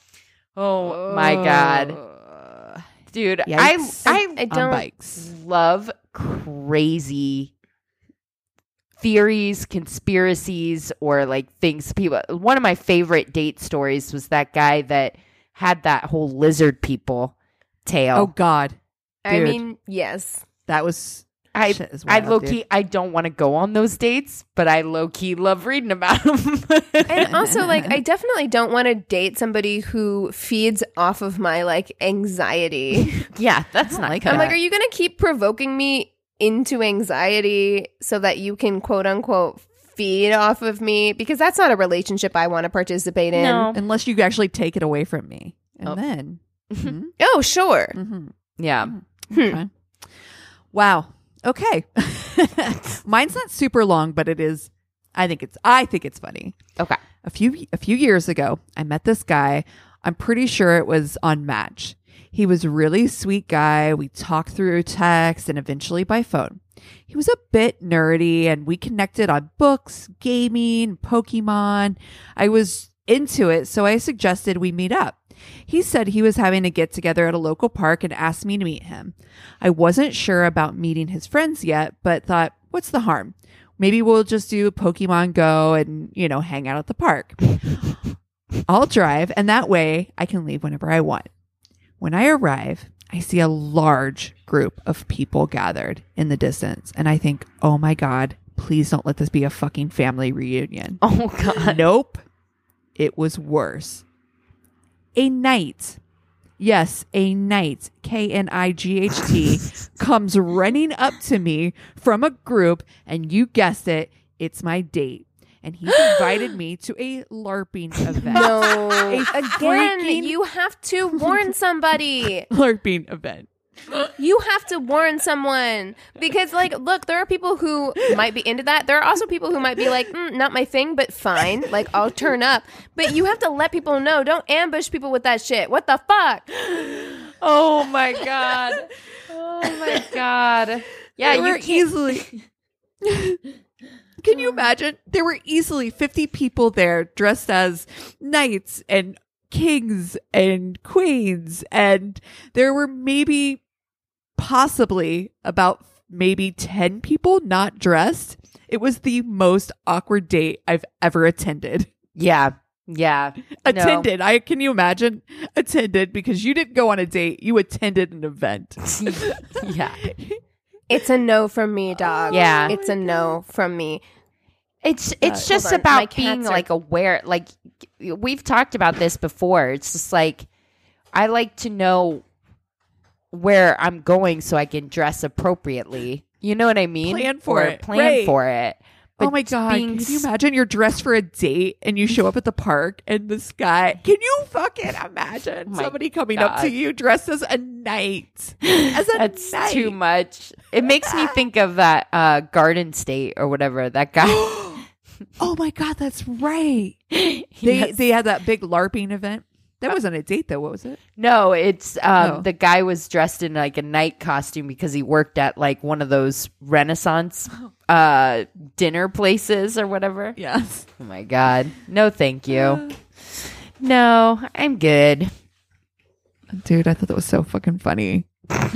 Oh my God. Dude, Yikes. I I On don't. bikes. love crazy theories, conspiracies, or like things people. One of my favorite date stories was that guy that had that whole lizard people tale. Oh God, I Dude. mean, yes. that was Shit is I wild, low dude. key, I don't want to go on those dates, but I low key love reading about them. And also, like, I definitely don't want to date somebody who feeds off of my, like, anxiety. Yeah, that's not like good. I'm like, are you going to keep provoking me into anxiety so that you can, quote unquote, feed off of me? Because that's not a relationship I want to participate in. No. Unless you actually take it away from me. And Oh. then. Mhm, Oh, sure. mhm. Yeah. Okay. Wow. Okay. Mine's not super long, but it is. I think it's funny. Okay. A few years ago, I met this guy. I'm pretty sure it was on Match. He was a really sweet guy. We talked through text and eventually by phone. He was a bit nerdy and we connected on books, gaming, Pokemon. I was into it, so I suggested we meet up. He said he was having a get together at a local park and asked me to meet him. I wasn't sure about meeting his friends yet, but thought, what's the harm? Maybe we'll just do Pokemon Go and, hang out at the park. I'll drive, and that way I can leave whenever I want. When I arrive, I see a large group of people gathered in the distance, and I think, oh my God, please don't let this be a fucking family reunion. Oh God. Nope. It was worse. A knight, yes, a knight, Knight, comes running up to me from a group, and you guessed it, it's my date. And he's invited me to a LARPing event. No. A Again, freaking- you have to warn somebody. LARPing event. You have to warn someone because, like, look, there are people who might be into that. There are also people who might be like, not my thing, but fine. Like, I'll turn up. But you have to let people know. Don't ambush people with that shit. What the fuck? Oh my God. Oh my God. Yeah, There you were can't. easily. Can you imagine? There were easily 50 people there dressed as knights and kings and queens, and there were possibly about maybe 10 people not dressed. It was the most awkward date I've ever attended. Yeah. Yeah. Attended. Can you imagine? Attended because you didn't go on a date. You attended an event. No. Yeah. It's a no from me, dog. Yeah. It's a no from me. It's hold just on. My about being cats are- like aware. Like we've talked about this before. It's just like I like to know where I'm going so I can dress appropriately. You know what I mean? Plan for Or it. Plan Right. for it. Oh But my God. being Can you imagine you're dressed for a date and you show up at the park and this guy, can you fucking imagine Oh my somebody coming up to God. you dressed as a knight? As a That's knight. too much. It makes me think of that Garden State or whatever that guy. Oh my God, that's right. Yes. They had that big LARPing event. That wasn't a date though. What was it? No, it's Oh. the guy was dressed in like a knight costume because he worked at like one of those Renaissance dinner places or whatever. Yes. Oh my God. No, thank you. No, I'm good. Dude, I thought that was so fucking funny.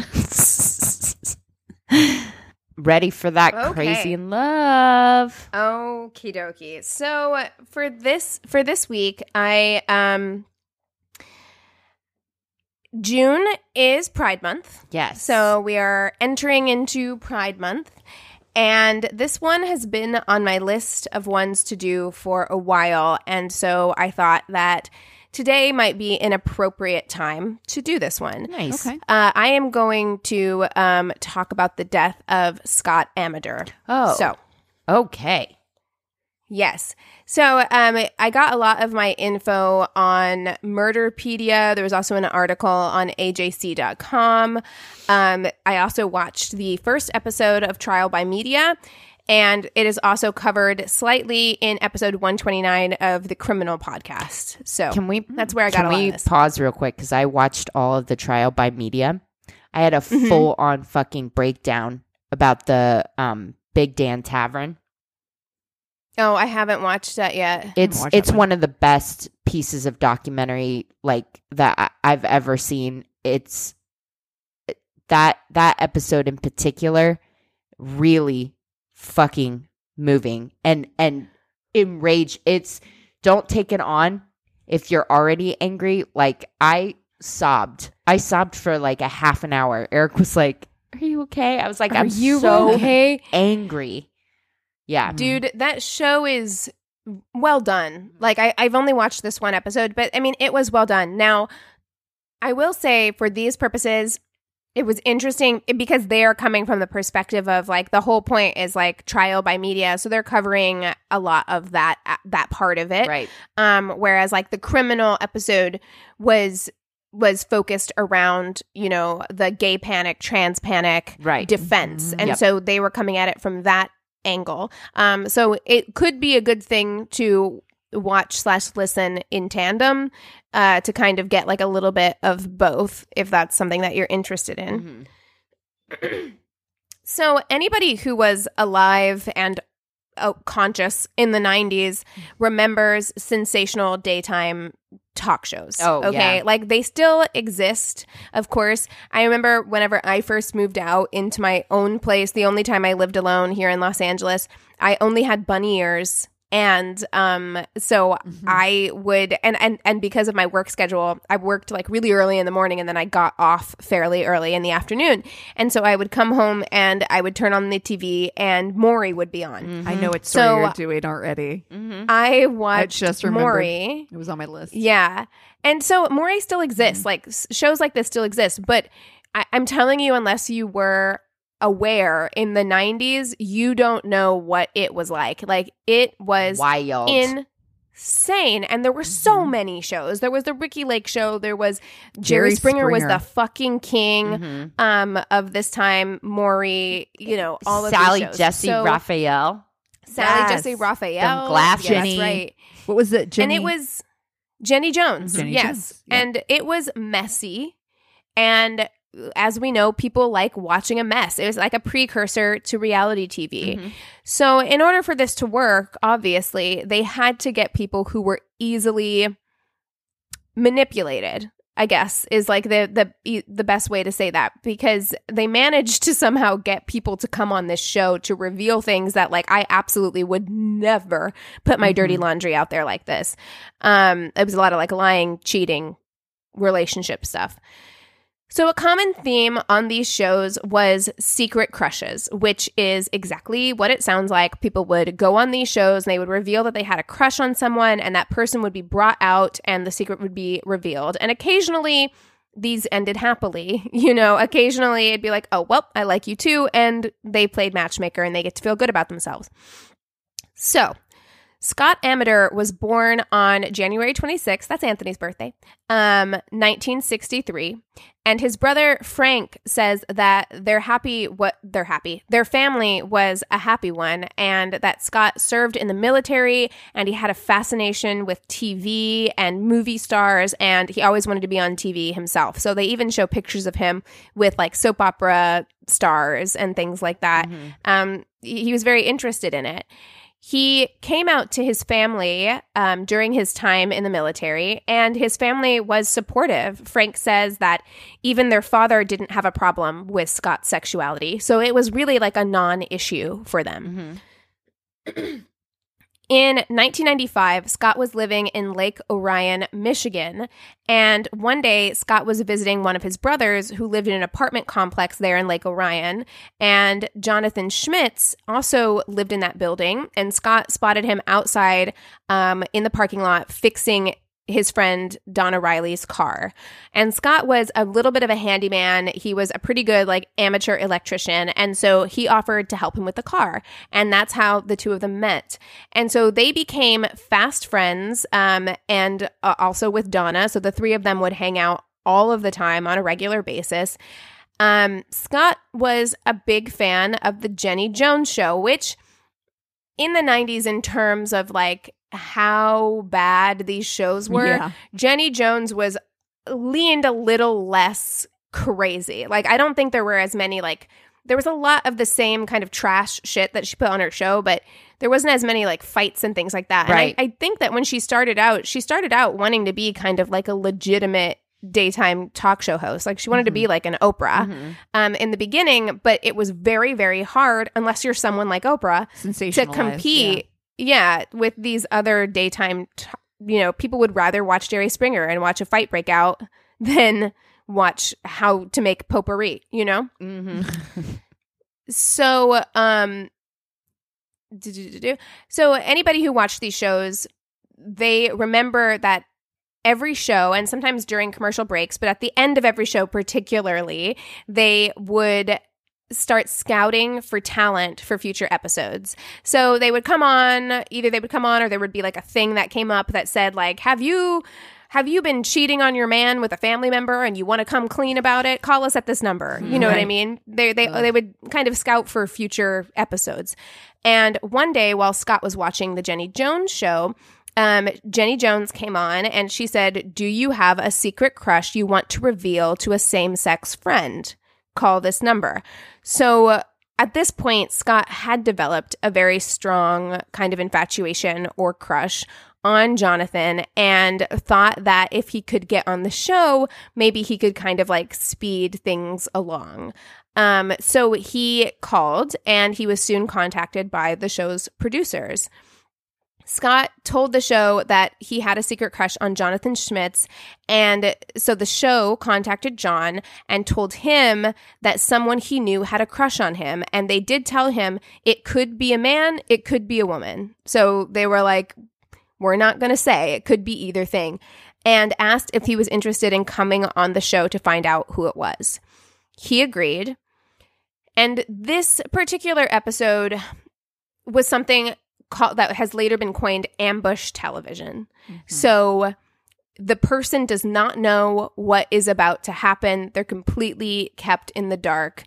Ready for that Okay. crazy in love. Okie dokie. So for this week, June is Pride Month. Yes. So we are entering into Pride Month. And this one has been on my list of ones to do for a while. And so I thought that today might be an appropriate time to do this one. Nice. Okay. I am going to talk about the death of Scott Amador. Oh. So, Okay. yes. So I got a lot of my info on Murderpedia. There was also an article on AJC.com. I also watched the first episode of Trial by Media, and it is also covered slightly in episode 129 of the Criminal Podcast. So that's where I got a lot Can we of this. pause real quick? Because I watched all of the Trial by Media. I had a full on fucking breakdown about the Big Dan Tavern. Oh, I haven't watched that yet. It's watched that it's one. one of the best pieces of documentary like that I've ever seen. It's that episode in particular really fucking moving and enraged. It's don't take it on if you're already angry. Like I sobbed for like a half an hour. Eric was like, Are you okay? I was like, Are I'm you so okay? angry. Yeah. Dude, that show is well done. Like, I've only watched this one episode, but I mean, it was well done. Now, I will say for these purposes, it was interesting because they are coming from the perspective of like the whole point is like trial by media. So they're covering a lot of that part of it. Right. Whereas like the criminal episode was focused around, you know, the gay panic, trans panic Right. defense. And Yep. so they were coming at it from that angle. So it could be a good thing to watch/listen in tandem to kind of get like a little bit of both if that's something that you're interested in. So anybody who was alive and conscious in the 90s remembers sensational daytime talk shows. Oh, okay. yeah. Like they still exist, of course. I remember whenever I first moved out into my own place, the only time I lived alone here in Los Angeles, I only had bunny ears. And so I would and because of my work schedule, I worked like really early in the morning and then I got off fairly early in the afternoon. And so I would come home and I would turn on the TV and Maury would be on. I know what story So- you're doing already. I watched just remembered. Maury. It was on my list. Yeah. And so Maury still exists. Like shows like this still exist. But I'm telling you, unless you were aware in the 90s, you don't know what it was like. Like it was Wild. insane. And there were so many shows. There was the Ricky Lake show. There was Jerry Springer was the fucking king of this time. Maury, you know, all of Sally these shows. Jesse So, Raphael. Sally Yes. Jesse Raphael. From Glass Yeah, Jenny. that's right. What was it? Jenny? And it was Jenny Jones. Jenny yes. Jones, yeah. And it was messy. And as we know, people like watching a mess. It was like a precursor to reality TV. So in order for this to work, obviously, they had to get people who were easily manipulated, I guess, is like the best way to say that, because they managed to somehow get people to come on this show to reveal things that like I absolutely would never put my dirty laundry out there like this. It was a lot of like lying, cheating, relationship stuff. So a common theme on these shows was secret crushes, which is exactly what it sounds like. People would go on these shows and they would reveal that they had a crush on someone, and that person would be brought out and the secret would be revealed. And occasionally these ended happily. You know, occasionally it'd be like, oh, well, I like you too. And they played matchmaker and they get to feel good about themselves. So Scott Amateur was born on January 26th. That's Anthony's birthday. 1963. And his brother Frank says that their family was a happy one, and that Scott served in the military and he had a fascination with TV and movie stars, and he always wanted to be on TV himself. So they even show pictures of him with like soap opera stars and things like that. He was very interested in it. He came out to his family during his time in the military, and his family was supportive. Frank says that even their father didn't have a problem with Scott's sexuality, so it was really like a non-issue for them. In 1995, Scott was living in Lake Orion, Michigan, and one day Scott was visiting one of his brothers who lived in an apartment complex there in Lake Orion, and Jonathan Schmitz also lived in that building, and Scott spotted him outside in the parking lot fixing his friend Donna Riley's car. And Scott was a little bit of a handyman. He was a pretty good like amateur electrician. And so he offered to help him with the car. And that's how the two of them met. And so they became fast friends and also with Donna. So the three of them would hang out all of the time on a regular basis. Scott was a big fan of the Jenny Jones show, which in the 90s, in terms of like how bad these shows were, Jenny Jones was leaned a little less crazy. Like, I don't think there were as many, like, there was a lot of the same kind of trash shit that she put on her show, but there wasn't as many like fights and things like that. Right. And I think that when she started out wanting to be kind of like a legitimate daytime talk show host. Like she wanted to be like an Oprah in the beginning, but it was very, very hard unless you're someone like Oprah to compete. Yeah, with these other daytime, people would rather watch Jerry Springer and watch a fight break out than watch how to make potpourri, you know? Mm-hmm. So, so anybody who watched these shows, they remember that every show, and sometimes during commercial breaks, but at the end of every show particularly, they would start scouting for talent for future episodes. So they would come on, either they would come on or there would be like a thing that came up that said like, have you been cheating on your man with a family member and you want to come clean about it? Call us at this number. You know what I mean? They would kind of scout for future episodes. And one day while Scott was watching the Jenny Jones show, Jenny Jones came on and she said, "Do you have a secret crush you want to reveal to a same-sex friend? Call this number." So at this point, Scott had developed a very strong kind of infatuation or crush on Jonathan and thought that if he could get on the show, maybe he could kind of like speed things along. So he called and he was soon contacted by the show's producers. Scott told the show that he had a secret crush on Jonathan Schmitz, and so the show contacted John and told him that someone he knew had a crush on him, and they did tell him it could be a man, it could be a woman. So they were like, we're not going to say, it could be either thing, and asked if he was interested in coming on the show to find out who it was. He agreed, and this particular episode was something that has later been coined ambush television. Mm-hmm. So the person does not know what is about to happen. They're completely kept in the dark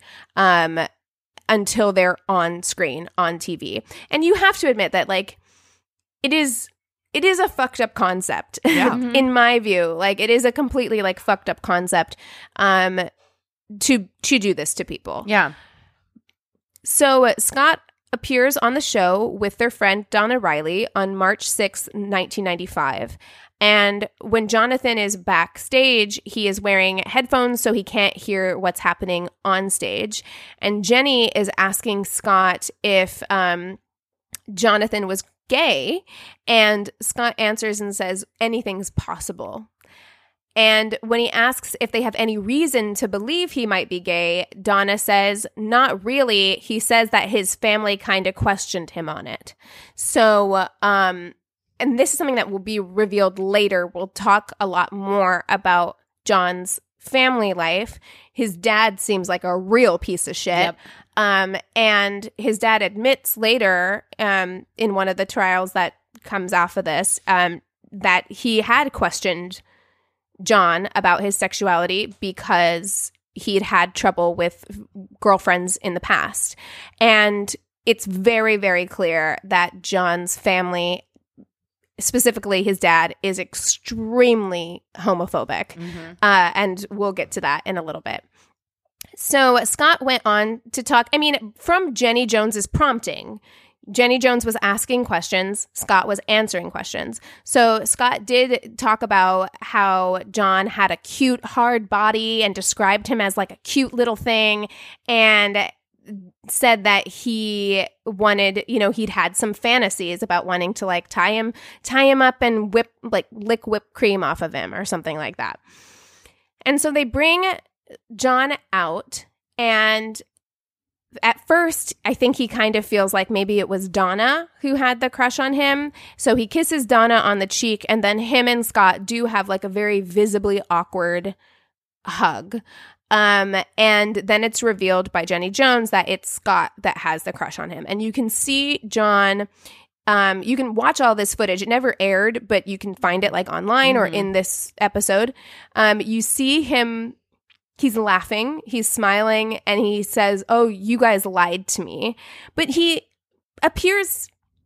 until they're on screen, on TV. And you have to admit that, like, it is a fucked up concept, in my view. Like, it is a completely, like, fucked up concept to do this to people. Yeah. So Scott appears on the show with their friend Donna Riley on March 6, 1995. And when Jonathan is backstage, he is wearing headphones so he can't hear what's happening on stage. And Jenny is asking Scott if Jonathan was gay, and Scott answers and says, anything's possible. And when he asks if they have any reason to believe he might be gay, Donna says, not really. He says that his family kind of questioned him on it. So, and this is something that will be revealed later. We'll talk a lot more about John's family life. His dad seems like a real piece of shit. Yep. And his dad admits later, in one of the trials that comes off of this, that he had questioned John about his sexuality because he'd had trouble with girlfriends in the past. And it's very, very clear that John's family, specifically his dad, is extremely homophobic. Mm-hmm. And we'll get to that in a little bit. So Scott went on to talk, from Jenny Jones's prompting. Jenny Jones was asking questions. Scott was answering questions. So Scott did talk about how John had a cute, hard body and described him as like a cute little thing, and said that he wanted, he'd had some fantasies about wanting to like tie him up and lick whipped cream off of him or something like that. And so they bring John out, and at first, I think he kind of feels like maybe it was Donna who had the crush on him. So he kisses Donna on the cheek, and then him and Scott do have like a very visibly awkward hug. And then it's revealed by Jenny Jones that it's Scott that has the crush on him. And you can see John, you can watch all this footage. It never aired, but you can find it like online or in this episode. You see him. He's laughing, he's smiling, and he says, "Oh, you guys lied to me." But he appears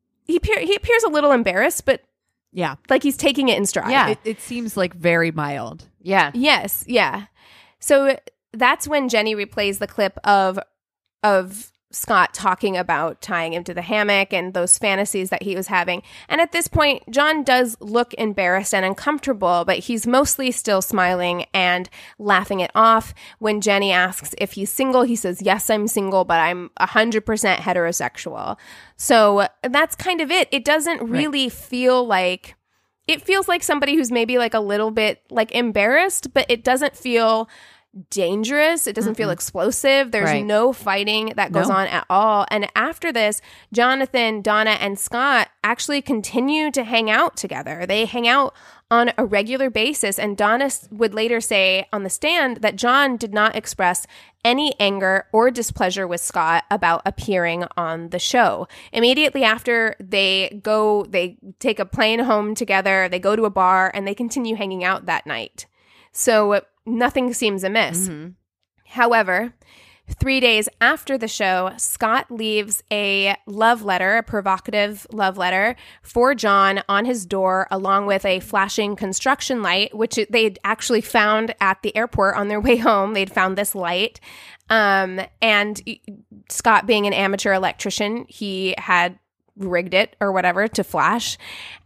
a little embarrassed, but yeah, like he's taking it in stride. Yeah, it seems like very mild. Yeah. Yes, yeah. So that's when Jenny replays the clip of Scott talking about tying him to the hammock and those fantasies that he was having. And at this point, John does look embarrassed and uncomfortable, but he's mostly still smiling and laughing it off. When Jenny asks if he's single, he says, "Yes, I'm single, but I'm 100% heterosexual." So that's kind of it. It doesn't really feel like it feels like somebody who's maybe like a little bit like embarrassed, but it doesn't feel dangerous. It doesn't feel explosive. There's no fighting that goes on at all. And after this, Jonathan, Donna, and Scott actually continue to hang out together. They hang out on a regular basis. And Donna would later say on the stand that John did not express any anger or displeasure with Scott about appearing on the show. Immediately after they take a plane home together, they go to a bar, and they continue hanging out that night. So nothing seems amiss. However, 3 days after the show, Scott leaves a love letter, a provocative love letter for John on his door, along with a flashing construction light, which they'd actually found at the airport on their way home. They'd found this light. And Scott, being an amateur electrician, he had rigged it or whatever to flash.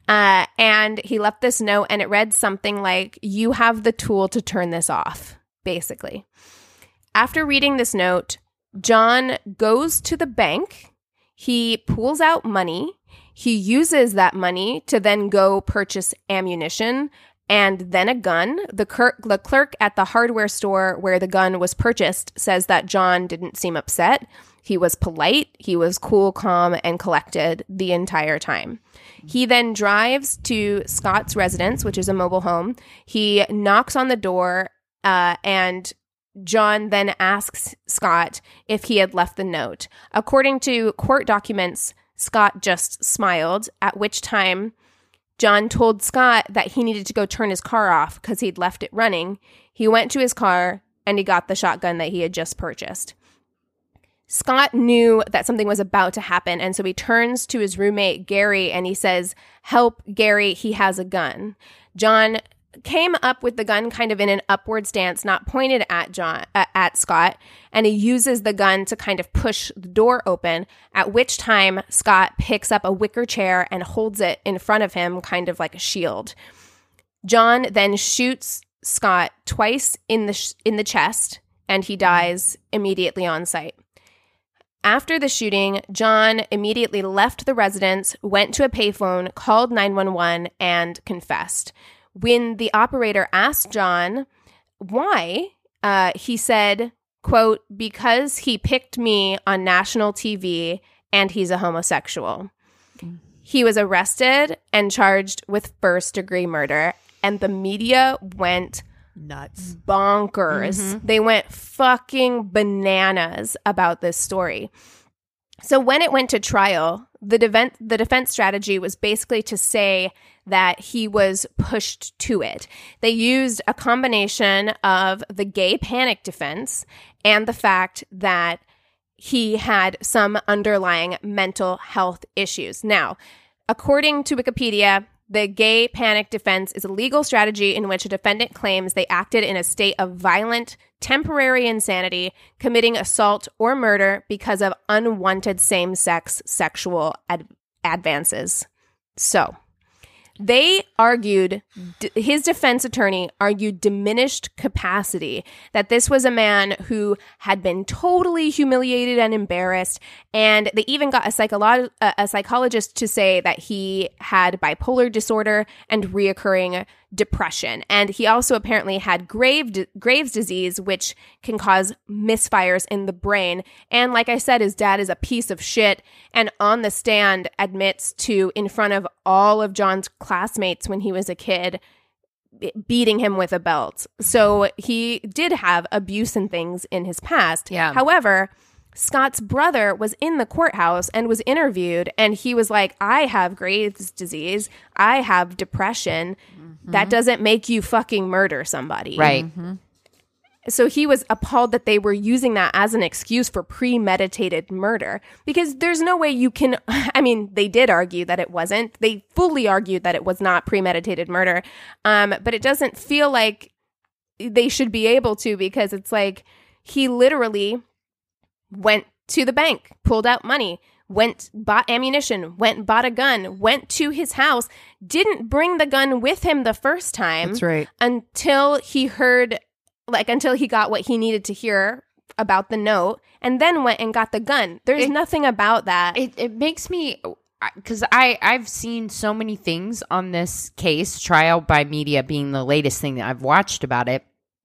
And he left this note, and it read something like, "You have the tool to turn this off," basically. After reading this note, John goes to the bank. He pulls out money. He uses that money to then go purchase ammunition and then a gun. The clerk at the hardware store where the gun was purchased says that John didn't seem upset. He was polite. He was cool, calm, and collected the entire time. He then drives to Scott's residence, which is a mobile home. He knocks on the door, and John then asks Scott if he had left the note. According to court documents, Scott just smiled, at which time John told Scott that he needed to go turn his car off because he'd left it running. He went to his car, and he got the shotgun that he had just purchased. Scott knew that something was about to happen, and so he turns to his roommate, Gary, and he says, "Help, Gary, he has a gun." John came up with the gun kind of in an upward stance, not pointed at Scott, and he uses the gun to kind of push the door open, at which time Scott picks up a wicker chair and holds it in front of him, kind of like a shield. John then shoots Scott twice in the chest, and he dies immediately on site. After the shooting, John immediately left the residence, went to a payphone, called 911, and confessed. When the operator asked John why, he said, quote, "Because he picked me on national TV and he's a homosexual." He was arrested and charged with first-degree murder, and the media went nuts, bonkers. They went fucking bananas about this story. So when it went to trial, the defense strategy was basically to say that he was pushed to it. They used a combination of the gay panic defense and the fact that he had some underlying mental health issues. Now, according to Wikipedia, the gay panic defense is a legal strategy in which a defendant claims they acted in a state of violent, temporary insanity, committing assault or murder because of unwanted same-sex sexual advances. So, they argued, his defense attorney argued diminished capacity, that this was a man who had been totally humiliated and embarrassed, and they even got a psychologist to say that he had bipolar disorder and reoccurring depression. And he also apparently had Graves' disease, which can cause misfires in the brain. And like I said, his dad is a piece of shit, and on the stand admits to, in front of all of John's classmates when he was a kid, beating him with a belt. So he did have abuse and things in his past. Yeah. However, Scott's brother was in the courthouse and was interviewed, and he was like, "I have Graves' disease. I have depression. That doesn't make you fucking murder somebody." Right. So he was appalled that they were using that as an excuse for premeditated murder, because there's no way you can, I mean, they did argue that it wasn't. They fully argued that it was not premeditated murder. But it doesn't feel like they should be able to, because it's like he literally went to the bank, pulled out money, bought ammunition, bought a gun, went to his house, didn't bring the gun with him the first time. That's right. Until he got what he needed to hear about the note, and then went and got the gun. There's nothing about that. It makes me because I've seen so many things on this case, trial by media being the latest thing that I've watched about it.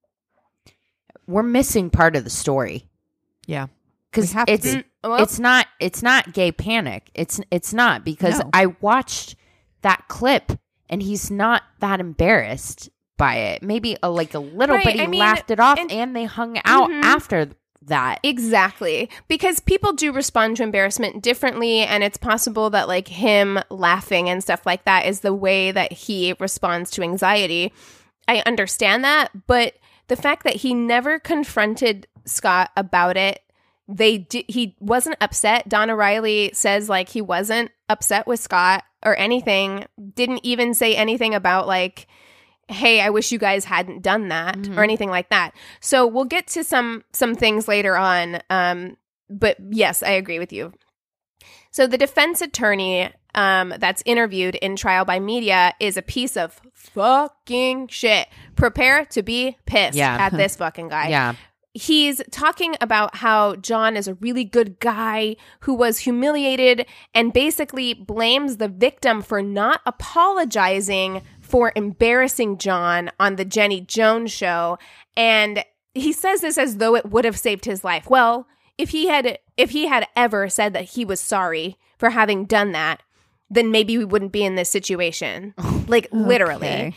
We're missing part of the story. Yeah. Because it's not gay panic. It's not, because No. I watched that clip and he's not that embarrassed by it. Maybe a little, Right, but he I mean, laughed it off, and- and they hung out after that. Exactly. Because people do respond to embarrassment differently, and it's possible that like him laughing and stuff like that is the way that he responds to anxiety. I understand that, but the fact that he never confronted Scott about it, he wasn't upset. Donna Riley says like he wasn't upset with Scott or anything, didn't even say anything about like, hey, I wish you guys hadn't done that or anything like that. So we'll get to some things later on. But yes, I agree with you. So the defense attorney that's interviewed in trial by media is a piece of fucking shit. Prepare to be pissed at this fucking guy. Yeah. He's talking about how John is a really good guy who was humiliated and basically blames the victim for not apologizing for embarrassing John on the Jenny Jones show. And he says this as though it would have saved his life. Well, if he had ever said that he was sorry for having done that, then maybe we wouldn't be in this situation. Like literally. Okay.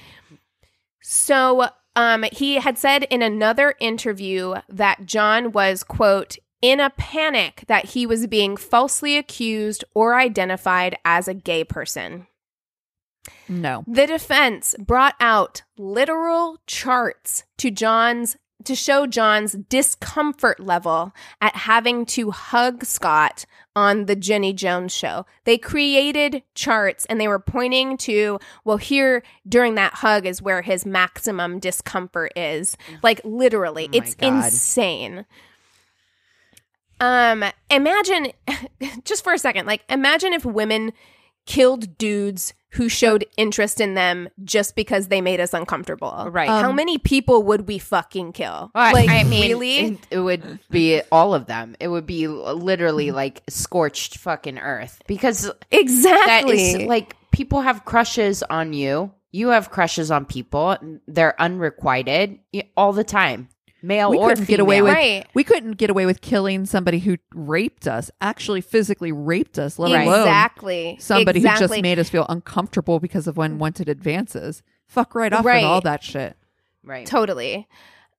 So he had said in another interview that John was, quote, in a panic that he was being falsely accused or identified as a gay person. No. The defense brought out literal charts to show John's discomfort level at having to hug Scott on the Jenny Jones show. They created charts and they were pointing to, well, here during that hug is where his maximum discomfort is. Like literally, it's God. insane. Imagine just for a second, like imagine if women killed dudes who showed interest in them just because they made us uncomfortable. Right. How many people would we fucking kill? Well, Like, I mean, really? it would be all of them. It would be literally like scorched fucking earth, because that Exactly. is like, people have crushes on you. You have crushes on people. They're unrequited all the time, male We or couldn't female. get away with Right. we couldn't get away with killing somebody who raped us, actually physically raped us, let Right. alone Exactly. somebody who Exactly. just made us feel uncomfortable because of unwanted advances. Fuck right off Right. with all that shit. Right. Totally.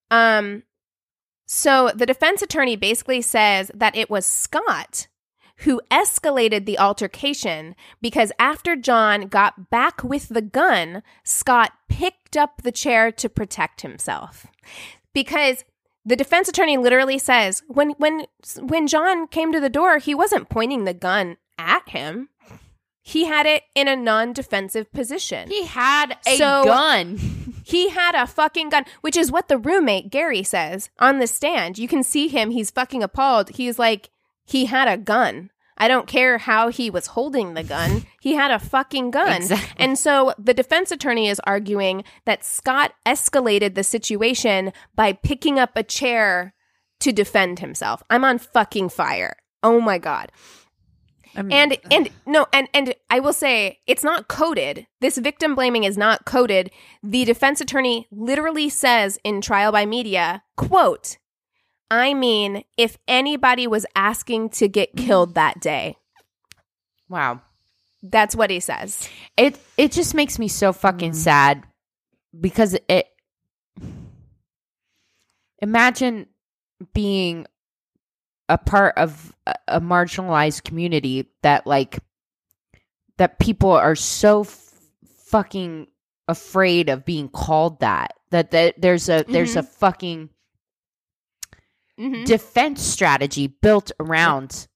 So the defense attorney basically says that it was Scott who escalated the altercation because after John got back with the gun, Scott picked up the chair to protect himself. Because the defense attorney literally says when John came to the door, he wasn't pointing the gun at him. He had it in a non-defensive position. He had a So- gun. He had a fucking gun, which is what the roommate, Gary, says on the stand. You can see him. He's fucking appalled. He's like, he had a gun. I don't care how he was holding the gun. He had a fucking gun. Exactly. And so the defense attorney is arguing that Scott escalated the situation by picking up a chair to defend himself. I'm on fucking fire. Oh my God. I mean, And I will say it's not coded. This victim blaming is not coded. The defense attorney literally says in trial by media, quote, I mean, if anybody was asking to get killed that day, Wow. that's what he says. It just makes me so fucking sad, because imagine being a part of a marginalized community that people are so fucking afraid of being called that there's a fucking Mhm. defense strategy built around.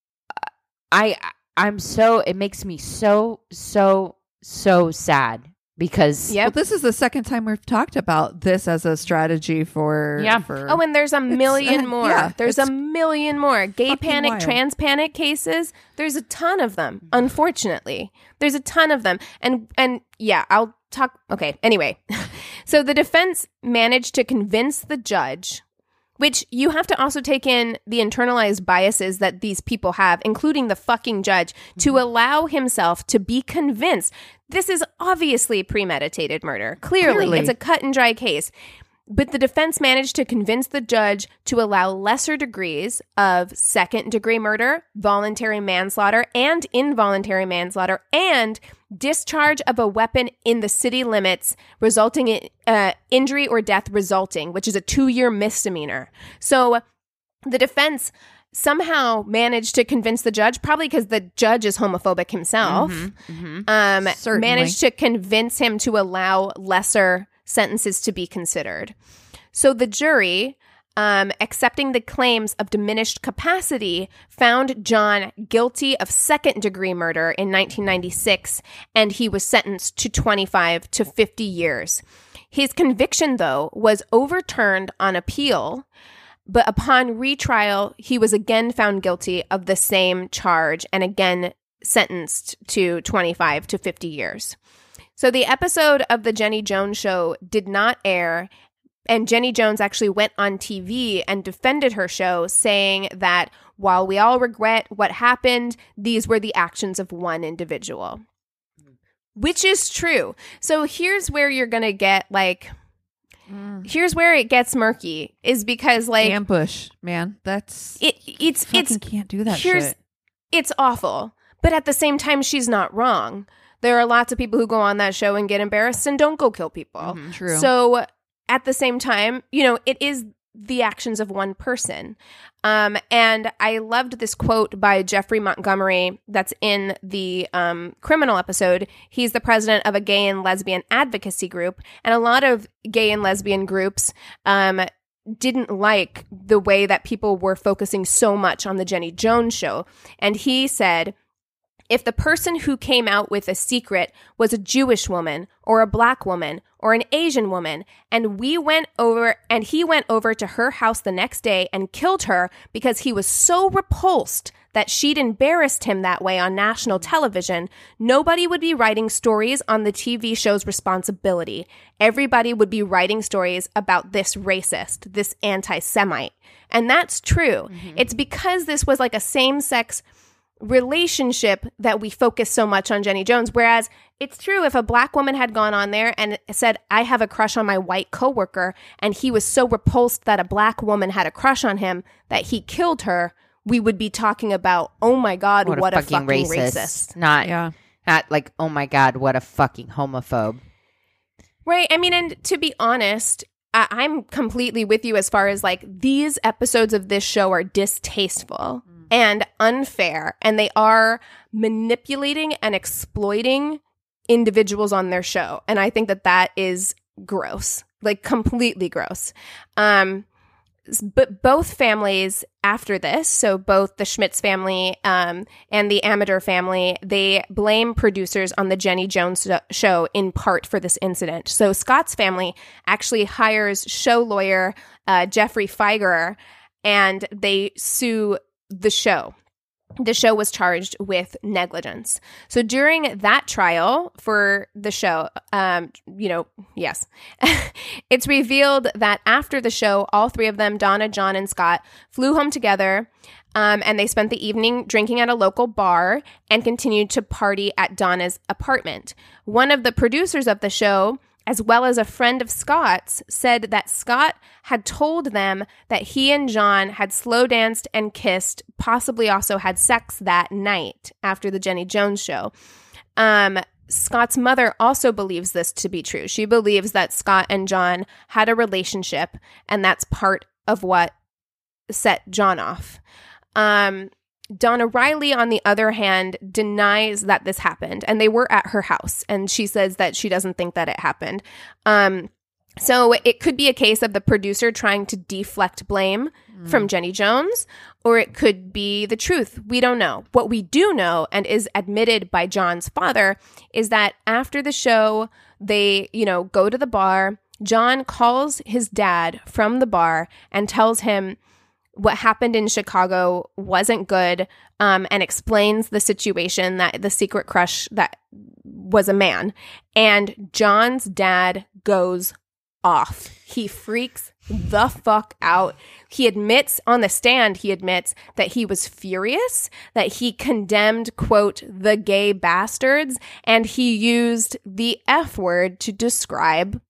It makes me so sad, because Yep. well, this is the second time we've talked about this as a strategy for Yeah. for Oh, and there's a million more. yeah, There's a it's million more. Gay fucking panic, wild. trans panic cases. There's a ton of them. Unfortunately, there's a ton of them. And yeah, I'll talk. Okay. Anyway, so the defense managed to convince the judge Which you have to also take in the internalized biases that these people have, including the fucking judge, to allow himself to be convinced. This is obviously premeditated murder. Clearly. It's a cut and dry case. But the defense managed to convince the judge to allow lesser degrees of second-degree murder, voluntary manslaughter, and involuntary manslaughter, and discharge of a weapon in the city limits, resulting in injury or death resulting, which is a 2-year misdemeanor. So the defense somehow managed to convince the judge, probably because the judge is homophobic himself, managed to convince him to allow lesser sentences to be considered. So the jury, accepting the claims of diminished capacity, found John guilty of second-degree murder in 1996, and he was sentenced to 25 to 50 years. His conviction, though, was overturned on appeal, but upon retrial, he was again found guilty of the same charge and again sentenced to 25 to 50 years. So the episode of the Jenny Jones show did not air, and Jenny Jones actually went on TV and defended her show, saying that while we all regret what happened, these were the actions of one individual. Which is true. So here's where you're going to get here's where it gets murky, is because ambush, man. It's can't do that shit. It's awful. But at the same time, she's not wrong. There are lots of people who go on that show and get embarrassed and don't go kill people. True. So at the same time, it is the actions of one person. And I loved this quote by Jeffrey Montgomery that's in the criminal episode. He's the president of a gay and lesbian advocacy group. And a lot of gay and lesbian groups didn't like the way that people were focusing so much on the Jenny Jones show. And he said, if the person who came out with a secret was a Jewish woman or a black woman or an Asian woman, and he went over to her house the next day and killed her because he was so repulsed that she'd embarrassed him that way on national television, nobody would be writing stories on the TV show's responsibility. Everybody would be writing stories about this racist, this anti-Semite. And that's true. It's because this was like a same-sex relationship that we focus so much on Jenny Jones. Whereas it's true, if a black woman had gone on there and said, I have a crush on my white coworker, and he was so repulsed that a black woman had a crush on him that he killed her, we would be talking about, oh my God, what a fucking racist. Not like, oh my God, what a fucking homophobe. Right. I mean, and to be honest, I'm completely with you as far as these episodes of this show are distasteful and unfair, and they are manipulating and exploiting individuals on their show. And I think that is gross, completely gross. But both families after this, so both the Schmitz family and the Amador family, they blame producers on the Jenny Jones show in part for this incident. So Scott's family actually hires show lawyer Jeffrey Fiegerer, and they sue the show. The show was charged with negligence. So during that trial for the show, yes, it's revealed that after the show, all three of them, Donna, John, and Scott, flew home together, and they spent the evening drinking at a local bar and continued to party at Donna's apartment. One of the producers of the show, as well as a friend of Scott's, said that Scott had told them that he and John had slow danced and kissed, possibly also had sex that night after the Jenny Jones show. Scott's mother also believes this to be true. She believes that Scott and John had a relationship, and that's part of what set John off. Donna Riley, on the other hand, denies that this happened, and they were at her house, and she says that she doesn't think that it happened. So it could be a case of the producer trying to deflect blame from Jenny Jones, or it could be the truth. We don't know. What we do know, and is admitted by John's father, is that after the show, they, go to the bar. John calls his dad from the bar and tells him what happened in Chicago wasn't good, and explains the situation, that the secret crush that was a man. And John's dad goes off. He freaks the fuck out. He admits on the stand, that he was furious, that he condemned, quote, the gay bastards, and he used the F word to describe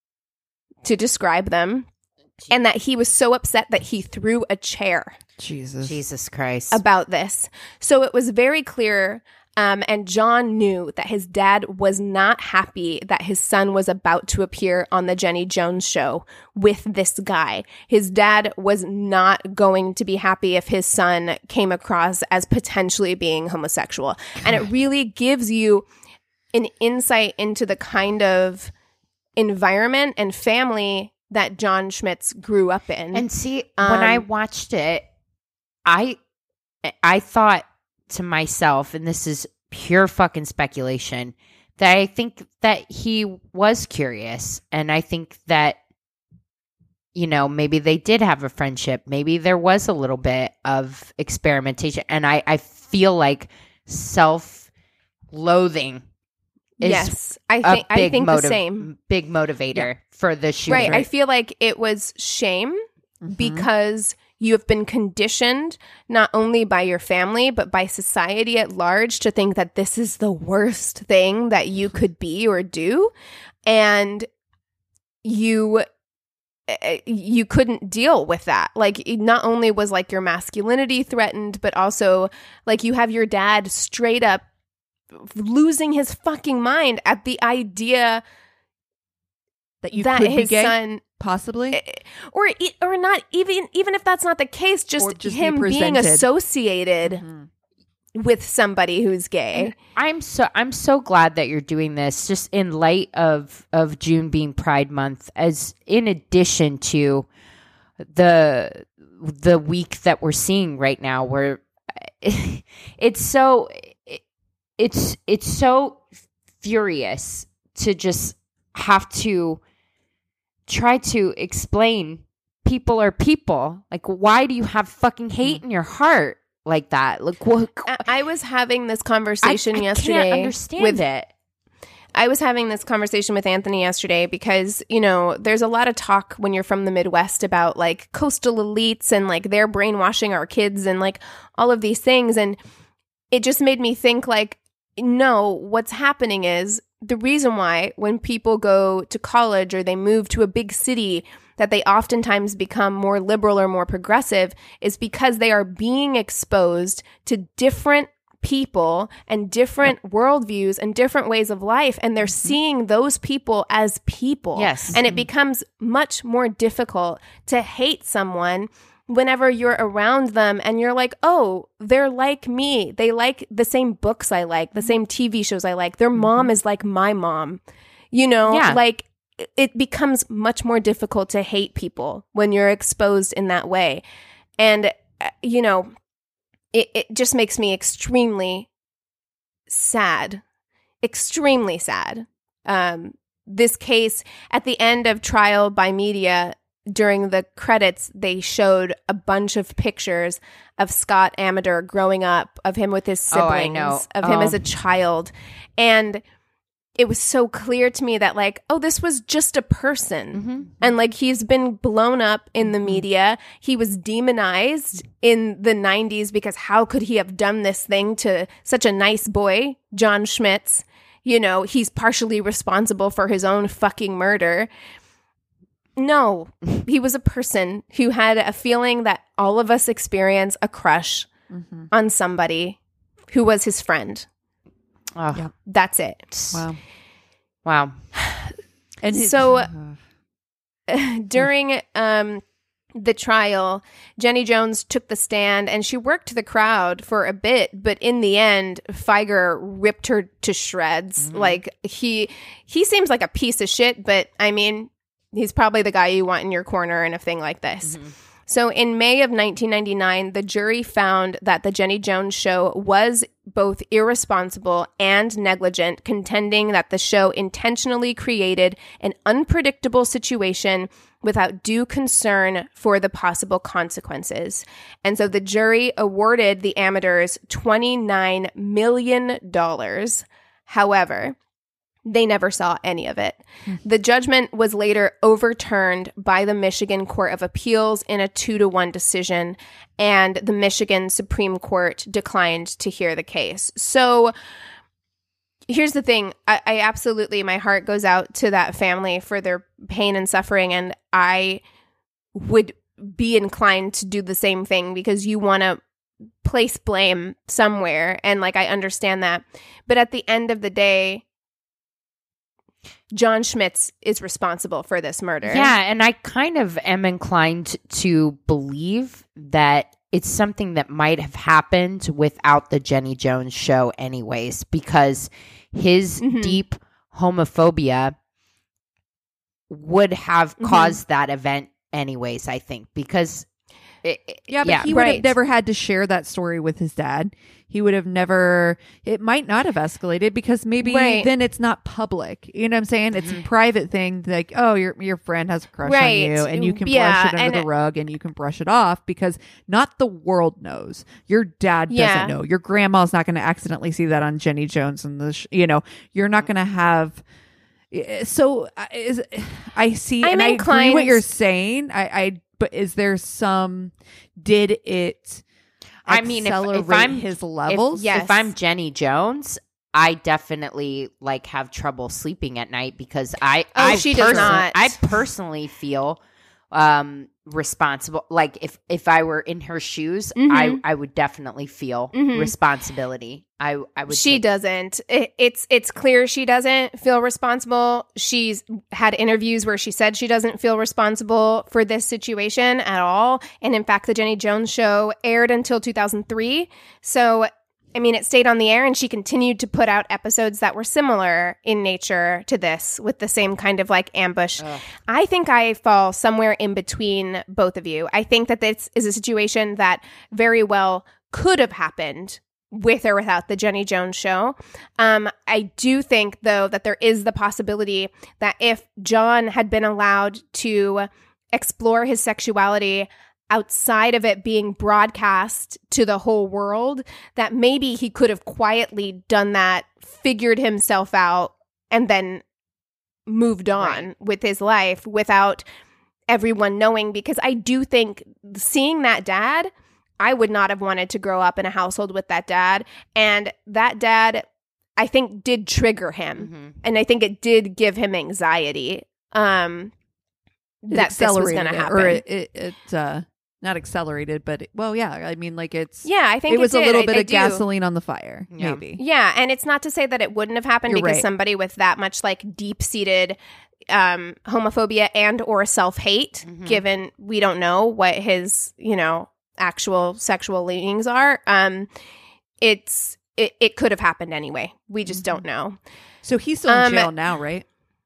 them, and that he was so upset that he threw a chair. Jesus Christ. About this. So it was very clear. And John knew that his dad was not happy that his son was about to appear on the Jenny Jones show with this guy. His dad was not going to be happy if his son came across as potentially being homosexual. And it really gives you an insight into the kind of environment and family that John Schmitz grew up in. And see, when I watched it, I thought to myself, and this is pure fucking speculation, that I think that he was curious, and I think that, you know, maybe they did have a friendship, maybe there was a little bit of experimentation, and I feel like self-loathing is I think the same big motivator for the shooting. Right. I feel like it was shame because you have been conditioned not only by your family, but by society at large to think that this is the worst thing that you could be or do. And you couldn't deal with that. Like, not only was like your masculinity threatened, but also like you have your dad straight up losing his fucking mind at the idea that you that could his be gay, son possibly, or not, even if that's not the case, just him being associated with somebody who's gay. And I'm so glad that you're doing this, just in light of June being Pride Month, as in addition to the week that we're seeing right now, where it's so furious to just have to try to explain people are people. Like, why do you have fucking hate in your heart like that? Like, what? I was having this conversation yesterday. I can't understand it. I was having this conversation with Anthony yesterday because, you know, there's a lot of talk when you're from the Midwest about like coastal elites and like they're brainwashing our kids and like all of these things. And it just made me think like, no, what's happening is the reason why when people go to college or they move to a big city that they oftentimes become more liberal or more progressive is because they are being exposed to different people and different worldviews and different ways of life, and they're seeing those people as people. Yes. And it becomes much more difficult to hate someone whenever you're around them and you're like, oh, they're like me. They like the same books I like, the same TV shows I like. Their mom is like my mom. You know, like it becomes much more difficult to hate people when you're exposed in that way. And, you know, it just makes me extremely sad. Extremely sad. This case, at the end of trial by media, during the credits, they showed a bunch of pictures of Scott Amador growing up, of him with his siblings, of him as a child. And it was so clear to me that like, oh, this was just a person. And like, he's been blown up in the media. He was demonized in the 90s because how could he have done this thing to such a nice boy, John Schmitz? You know, he's partially responsible for his own fucking murder. No, he was a person who had a feeling that all of us experience, a crush on somebody who was his friend. Oh, yeah. That's it. Wow. And so during the trial, Jenny Jones took the stand and she worked the crowd for a bit, but in the end, Fieger ripped her to shreds. Like he seems like a piece of shit, but I mean, he's probably the guy you want in your corner in a thing like this. So in May of 1999, the jury found that the Jenny Jones show was both irresponsible and negligent, contending that the show intentionally created an unpredictable situation without due concern for the possible consequences. And so the jury awarded the Amadors $29 million. However, They never saw any of it. The judgment was later overturned by the Michigan Court of Appeals in a 2-1 decision, and the Michigan Supreme Court declined to hear the case. So here's the thing. I absolutely, my heart goes out to that family for their pain and suffering, and I would be inclined to do the same thing because you want to place blame somewhere, and like I understand that. But at the end of the day, John Schmitz is responsible for this murder. Yeah, and I kind of am inclined to believe that it's something that might have happened without the Jenny Jones show anyways, because his deep homophobia would have caused that event anyways, I think, because... he would have never had to share that story with his dad. He would have never, it might not have escalated because maybe then it's not public. You know what I'm saying? It's a private thing. Like, oh, your friend has a crush on you and you can brush it under the rug and you can brush it off because not the world knows. Your dad doesn't know. Your grandma's not going to accidentally see that on Jenny Jones and you're not going to have. So I see, I'm and I inclined, agree what you're saying. But is there did it accelerate his levels? If I'm Jenny Jones, I definitely have trouble sleeping at night because she does not. I personally feel responsible. Like if I were in her shoes, I would definitely feel responsibility. I would. She doesn't. It's clear she doesn't feel responsible. She's had interviews where she said she doesn't feel responsible for this situation at all. And in fact, the Jenny Jones show aired until 2003. So, I mean, it stayed on the air and she continued to put out episodes that were similar in nature to this with the same kind of ambush. I think I fall somewhere in between both of you. I think that this is a situation that very well could have happened with or without the Jenny Jones show. I do think, though, that there is the possibility that if John had been allowed to explore his sexuality outside of it being broadcast to the whole world, that maybe he could have quietly done that, figured himself out, and then moved on with his life without everyone knowing. Because I do think seeing that dad, I would not have wanted to grow up in a household with that dad. And that dad, I think, did trigger him. And I think it did give him anxiety that this was going to happen. Or it not accelerated, but I mean, it's I think it was did. a little bit of gasoline on the fire, maybe. Yeah, and it's not to say that it wouldn't have happened because somebody with that much deep-seated homophobia and or self-hate, given we don't know what his actual sexual leanings are, it could have happened anyway. We just don't know. So he's still in jail now, right?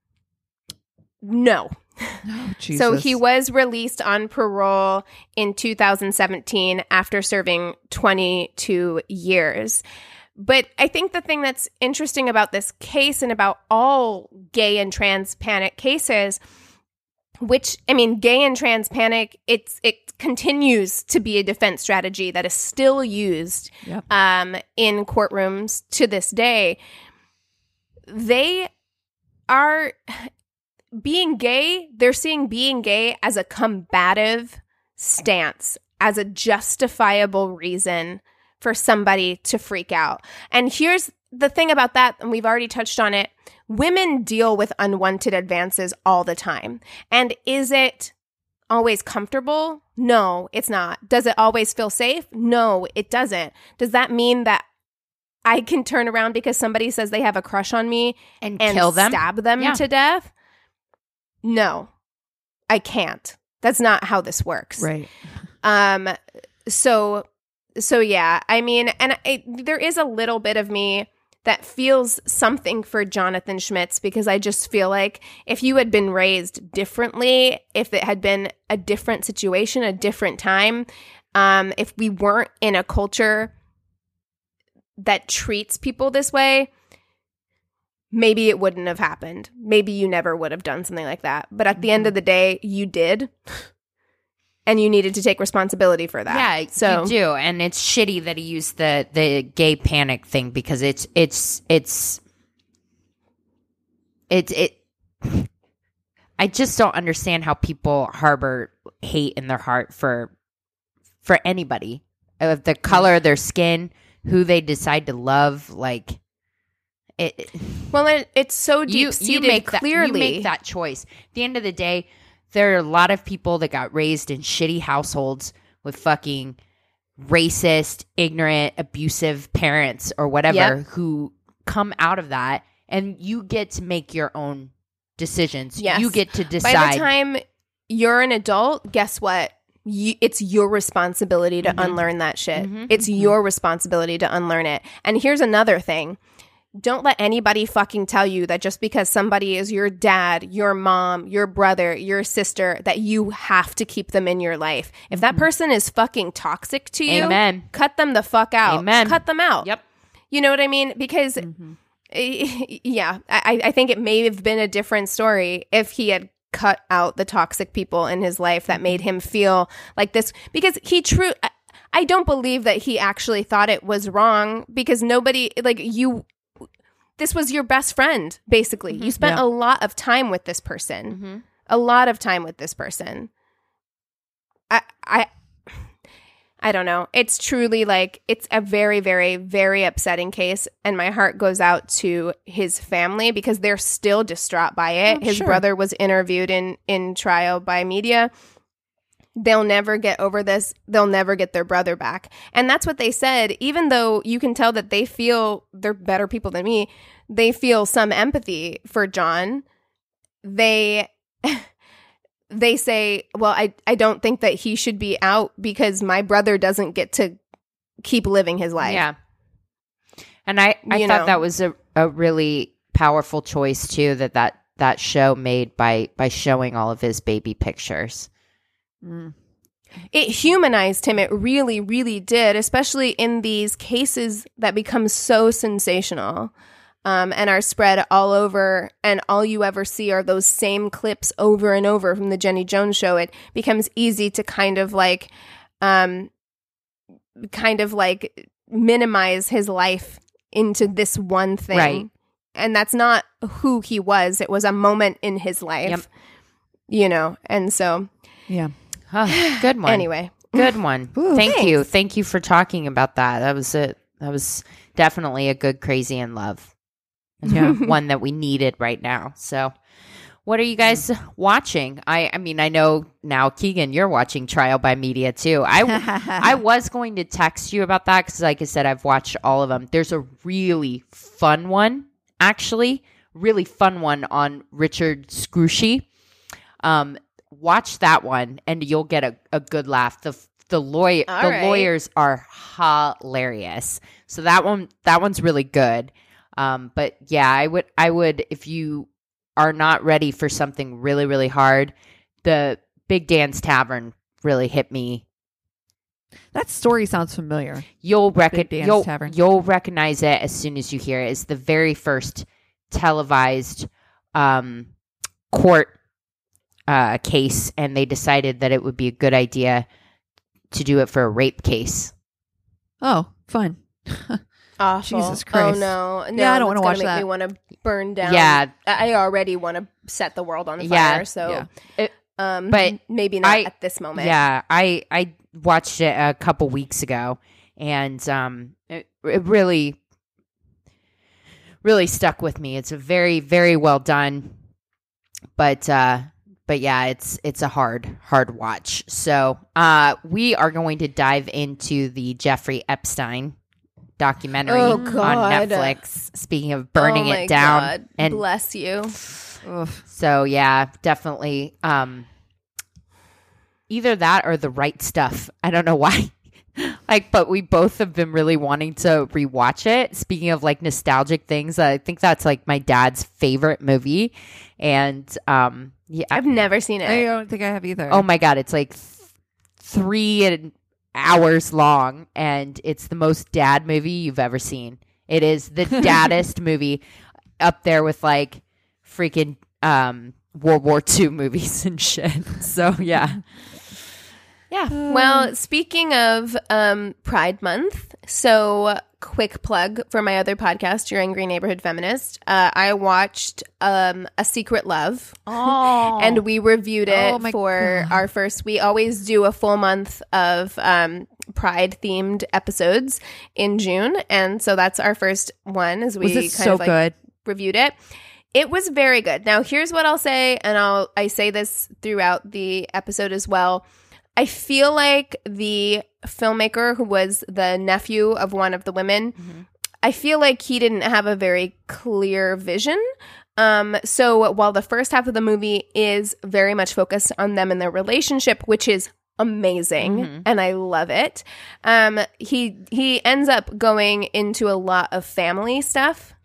No. Oh, Jesus. So he was released on parole in 2017 after serving 22 years. But I think the thing that's interesting about this case and about all gay and trans panic cases, which, I mean, gay and trans panic, it continues to be a defense strategy that is still used in courtrooms to this day. They are... Being gay, they're seeing being gay as a combative stance, as a justifiable reason for somebody to freak out. And here's the thing about that, and we've already touched on it. Women deal with unwanted advances all the time. And is it always comfortable? No, it's not. Does it always feel safe? No, it doesn't. Does that mean that I can turn around because somebody says they have a crush on me and kill them? Stab them to death? No, I can't. That's not how this works. Right. So yeah, I mean, and there is a little bit of me that feels something for Jonathan Schmitz, because I just feel like if you had been raised differently, if it had been a different situation, a different time, if we weren't in a culture that treats people this way, maybe it wouldn't have happened. Maybe you never would have done something like that. But at the end of the day, you did. And you needed to take responsibility for that. Yeah, so you do. And it's shitty that he used the gay panic thing, because it's I just don't understand how people harbor hate in their heart for anybody, of the color of their skin, who they decide to love. Like it. Well, it's so deep-seated. Clearly, you make that choice. At the end of the day, there are a lot of people that got raised in shitty households with fucking racist, ignorant, abusive parents or whatever, who come out of that, and you get to make your own decisions. Yes. You get to decide. By the time you're an adult, guess what? It's your responsibility to unlearn that shit. It's your responsibility to unlearn it. And here's another thing. Don't let anybody fucking tell you that just because somebody is your dad, your mom, your brother, your sister, that you have to keep them in your life. If that person is fucking toxic to you, Amen. Cut them the fuck out. Amen. Cut them out. Yep. You know what I mean? Because, yeah, I think it may have been a different story if he had cut out the toxic people in his life that made him feel like this. Because I don't believe that he actually thought it was wrong, because nobody, like, this was your best friend, basically. You spent a lot of time with this person. A lot of time with this person. I don't know. It's truly like, it's a very, very, very upsetting case. And my heart goes out to his family, because they're still distraught by it. His brother was interviewed in trial by media. They'll never get over this. They'll never get their brother back. And that's what they said. Even though you can tell that they feel, they're better people than me, they feel some empathy for John. They say, well, I don't think that he should be out, because my brother doesn't get to keep living his life. Yeah. And I thought that was a really powerful choice too, that show made by showing all of his baby pictures. It humanized him. It really, really did, especially in these cases that become so sensational. And are spread all over, and all you ever see are those same clips over and over from the Jenny Jones show. It becomes easy to kind of like minimize his life into this one thing. Right. And that's not who he was. It was a moment in his life, you know? And so, Yeah. Oh, good one. Anyway. Good one. Ooh, Thank you. Thank you for talking about that. That was it. That was definitely a good Crazy in Love. Yeah. One that we needed right now. So what are you guys watching? I mean, I know now, Keegan, you're watching Trial by Media too. I was going to text you about that, because like I said, I've watched all of them. There's a really fun one, actually. Really fun one on Richard Scrushy. Watch that one and you'll get a good laugh. The lawyers are hilarious. So that one's really good. But yeah, I would, if you are not ready for something really, really hard, the Big Dan's Tavern really hit me. That story sounds familiar. You'll Tavern. You'll recognize it as soon as you hear it. It's the very first televised court case, and they decided that it would be a good idea to do it for a rape case. Oh, fun. Awful. Jesus Christ. Oh, no. Yeah, I don't want to watch make that. me want to burn down. Yeah. I already want to set the world on fire. Yeah. So, Yeah. But maybe not at this moment. Yeah, I watched it a couple weeks ago, and it really, really stuck with me. It's a very, very well done, but yeah, it's a hard watch. So we are going to dive into the Jeffrey Epstein documentary on Netflix. Speaking of burning it down, God. and Bless you. so yeah, definitely either that or The Right Stuff. I don't know why. But we both have been really wanting to rewatch it. Speaking of like nostalgic things, I think that's like my dad's favorite movie. And yeah, I've never seen it. I don't think I have either. oh my God, it's like 3 hours long, and it's the most dad movie you've ever seen. It is the daddest movie, up there with like freaking World War II movies and shit. So yeah. Yeah. Well, speaking of Pride Month, so quick plug for my other podcast, Your Angry Neighborhood Feminist. I watched A Secret Love. Oh. And we reviewed it Oh my for God. our first. We always do a full month of Pride themed episodes in June, and so that's our first one. As we Was it kind so of like good? reviewed it. It was very good. Now, here's what I'll say, and I say this throughout the episode as well. I feel like the filmmaker who was the nephew of one of the women, I feel like he didn't have a very clear vision. So while the first half of the movie is very much focused on them and their relationship, which is amazing and I love it, he ends up going into a lot of family stuff.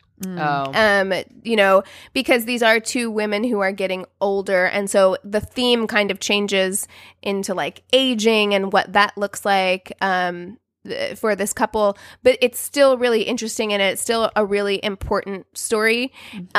Oh. Because these are two women who are getting older, and so the theme kind of changes into like aging and what that looks like for this couple, but it's still really interesting and it's still a really important story.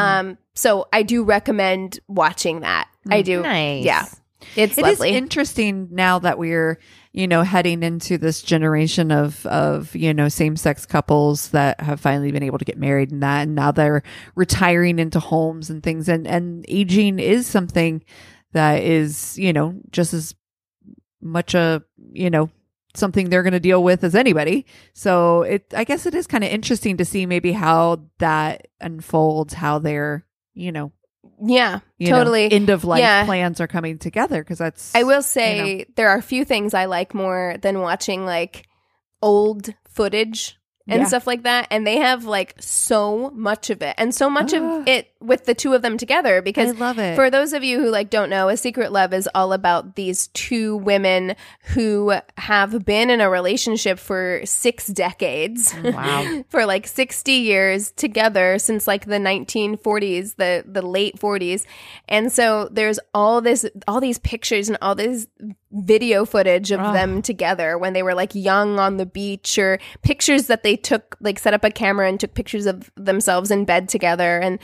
So I do recommend watching that. I do. Nice. Yeah. It's It lovely. is interesting now that we're, heading into this generation of same-sex couples that have finally been able to get married and now they're retiring into homes and things. And aging is something that is, just as much something they're going to deal with as anybody. So I guess it is kind of interesting to see maybe how that unfolds, how they're, yeah, totally. end of life Yeah. plans are coming together. Cause that's, I will say there are a few things I like more than watching like old footage and Yeah. stuff like that. And they have like so much of it and so much of it with the two of them together, because I love it. for those of you who like don't know, A Secret Love is all about these two women who have been in a relationship for 6 decades. Wow. For like 60 years together since like the 1940s, the late 40s. And so there's all these pictures and all this video footage of them together when they were like young on the beach, or pictures that they took, like set up a camera and took pictures of themselves in bed together. And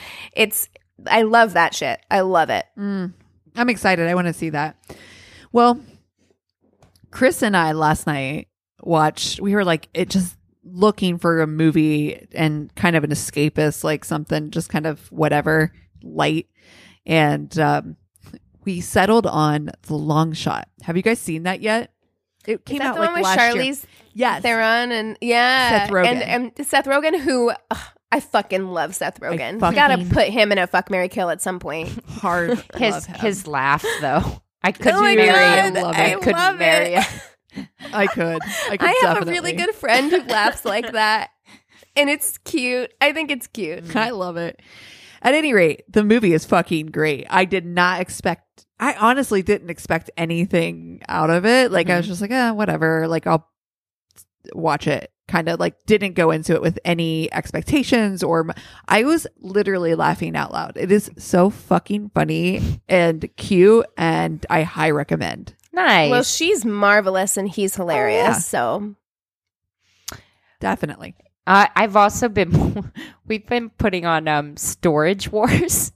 I love that shit. I love it. I'm excited. I want to see that. Well, Chris and I last night we were like, just looking for a movie and kind of an escapist, like something just kind of whatever, light. And we settled on The Long Shot. Have you guys seen that yet? It came Is that out the like one with last Charlize year. Yes. Theron and Seth Rogen. and Seth Rogen, who I fucking love Seth Rogen. fucking- We gotta put him in a Fuck, Marry, Kill at some point. Hard. love him. His laugh though. I couldn't Oh my marry God, him. I I couldn't love marry it. him. I could I have definitely. a really good friend who laughs like that, and it's cute. I think it's cute. I love it. At any rate, the movie is fucking great. I honestly didn't expect anything out of it. Like, I was just like, whatever. Like, I'll watch it. Kind of like didn't go into it with any expectations I was literally laughing out loud. It is so fucking funny and cute, and I high recommend. Nice. Well, she's marvelous and he's hilarious. yeah. So Definitely. I've also been we've been putting on Storage Wars.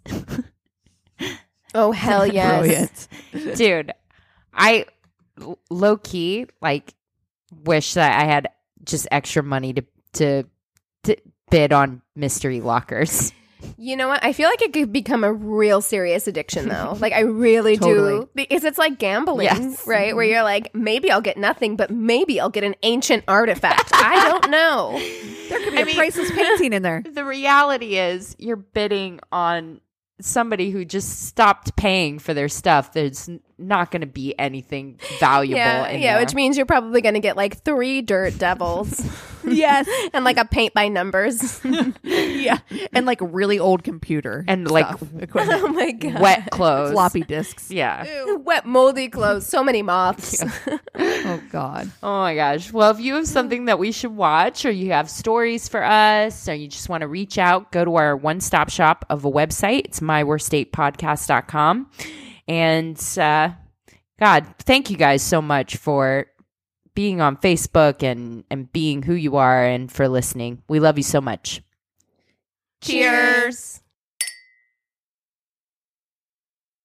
oh hell yes. Brilliant. Dude, I low key like wish that I had just extra money to bid on mystery lockers. You know what? I feel like it could become a real serious addiction, though. Like, I really Totally. do. Because it's like gambling, Yes. right? Where you're like, maybe I'll get nothing, but maybe I'll get an ancient artifact. I don't know. There could be a priceless painting in there. The reality is you're bidding on somebody who just stopped paying for their stuff. There's not going to be anything valuable in there. which means you're probably going to get like 3 dirt devils Yes. and like a paint by numbers. Yeah. And like really old computer And, like, stuff, equipment. Oh my God. wet clothes. Floppy disks. Yeah. Wet, moldy clothes. So many moths. Oh God. Oh my gosh. Well, if you have something that we should watch, or you have stories for us, or you just want to reach out, go to our one-stop shop of a website. It's myworstatepodcast.com. And God, thank you guys so much for being on Facebook and being who you are, and for listening. We love you so much. Cheers.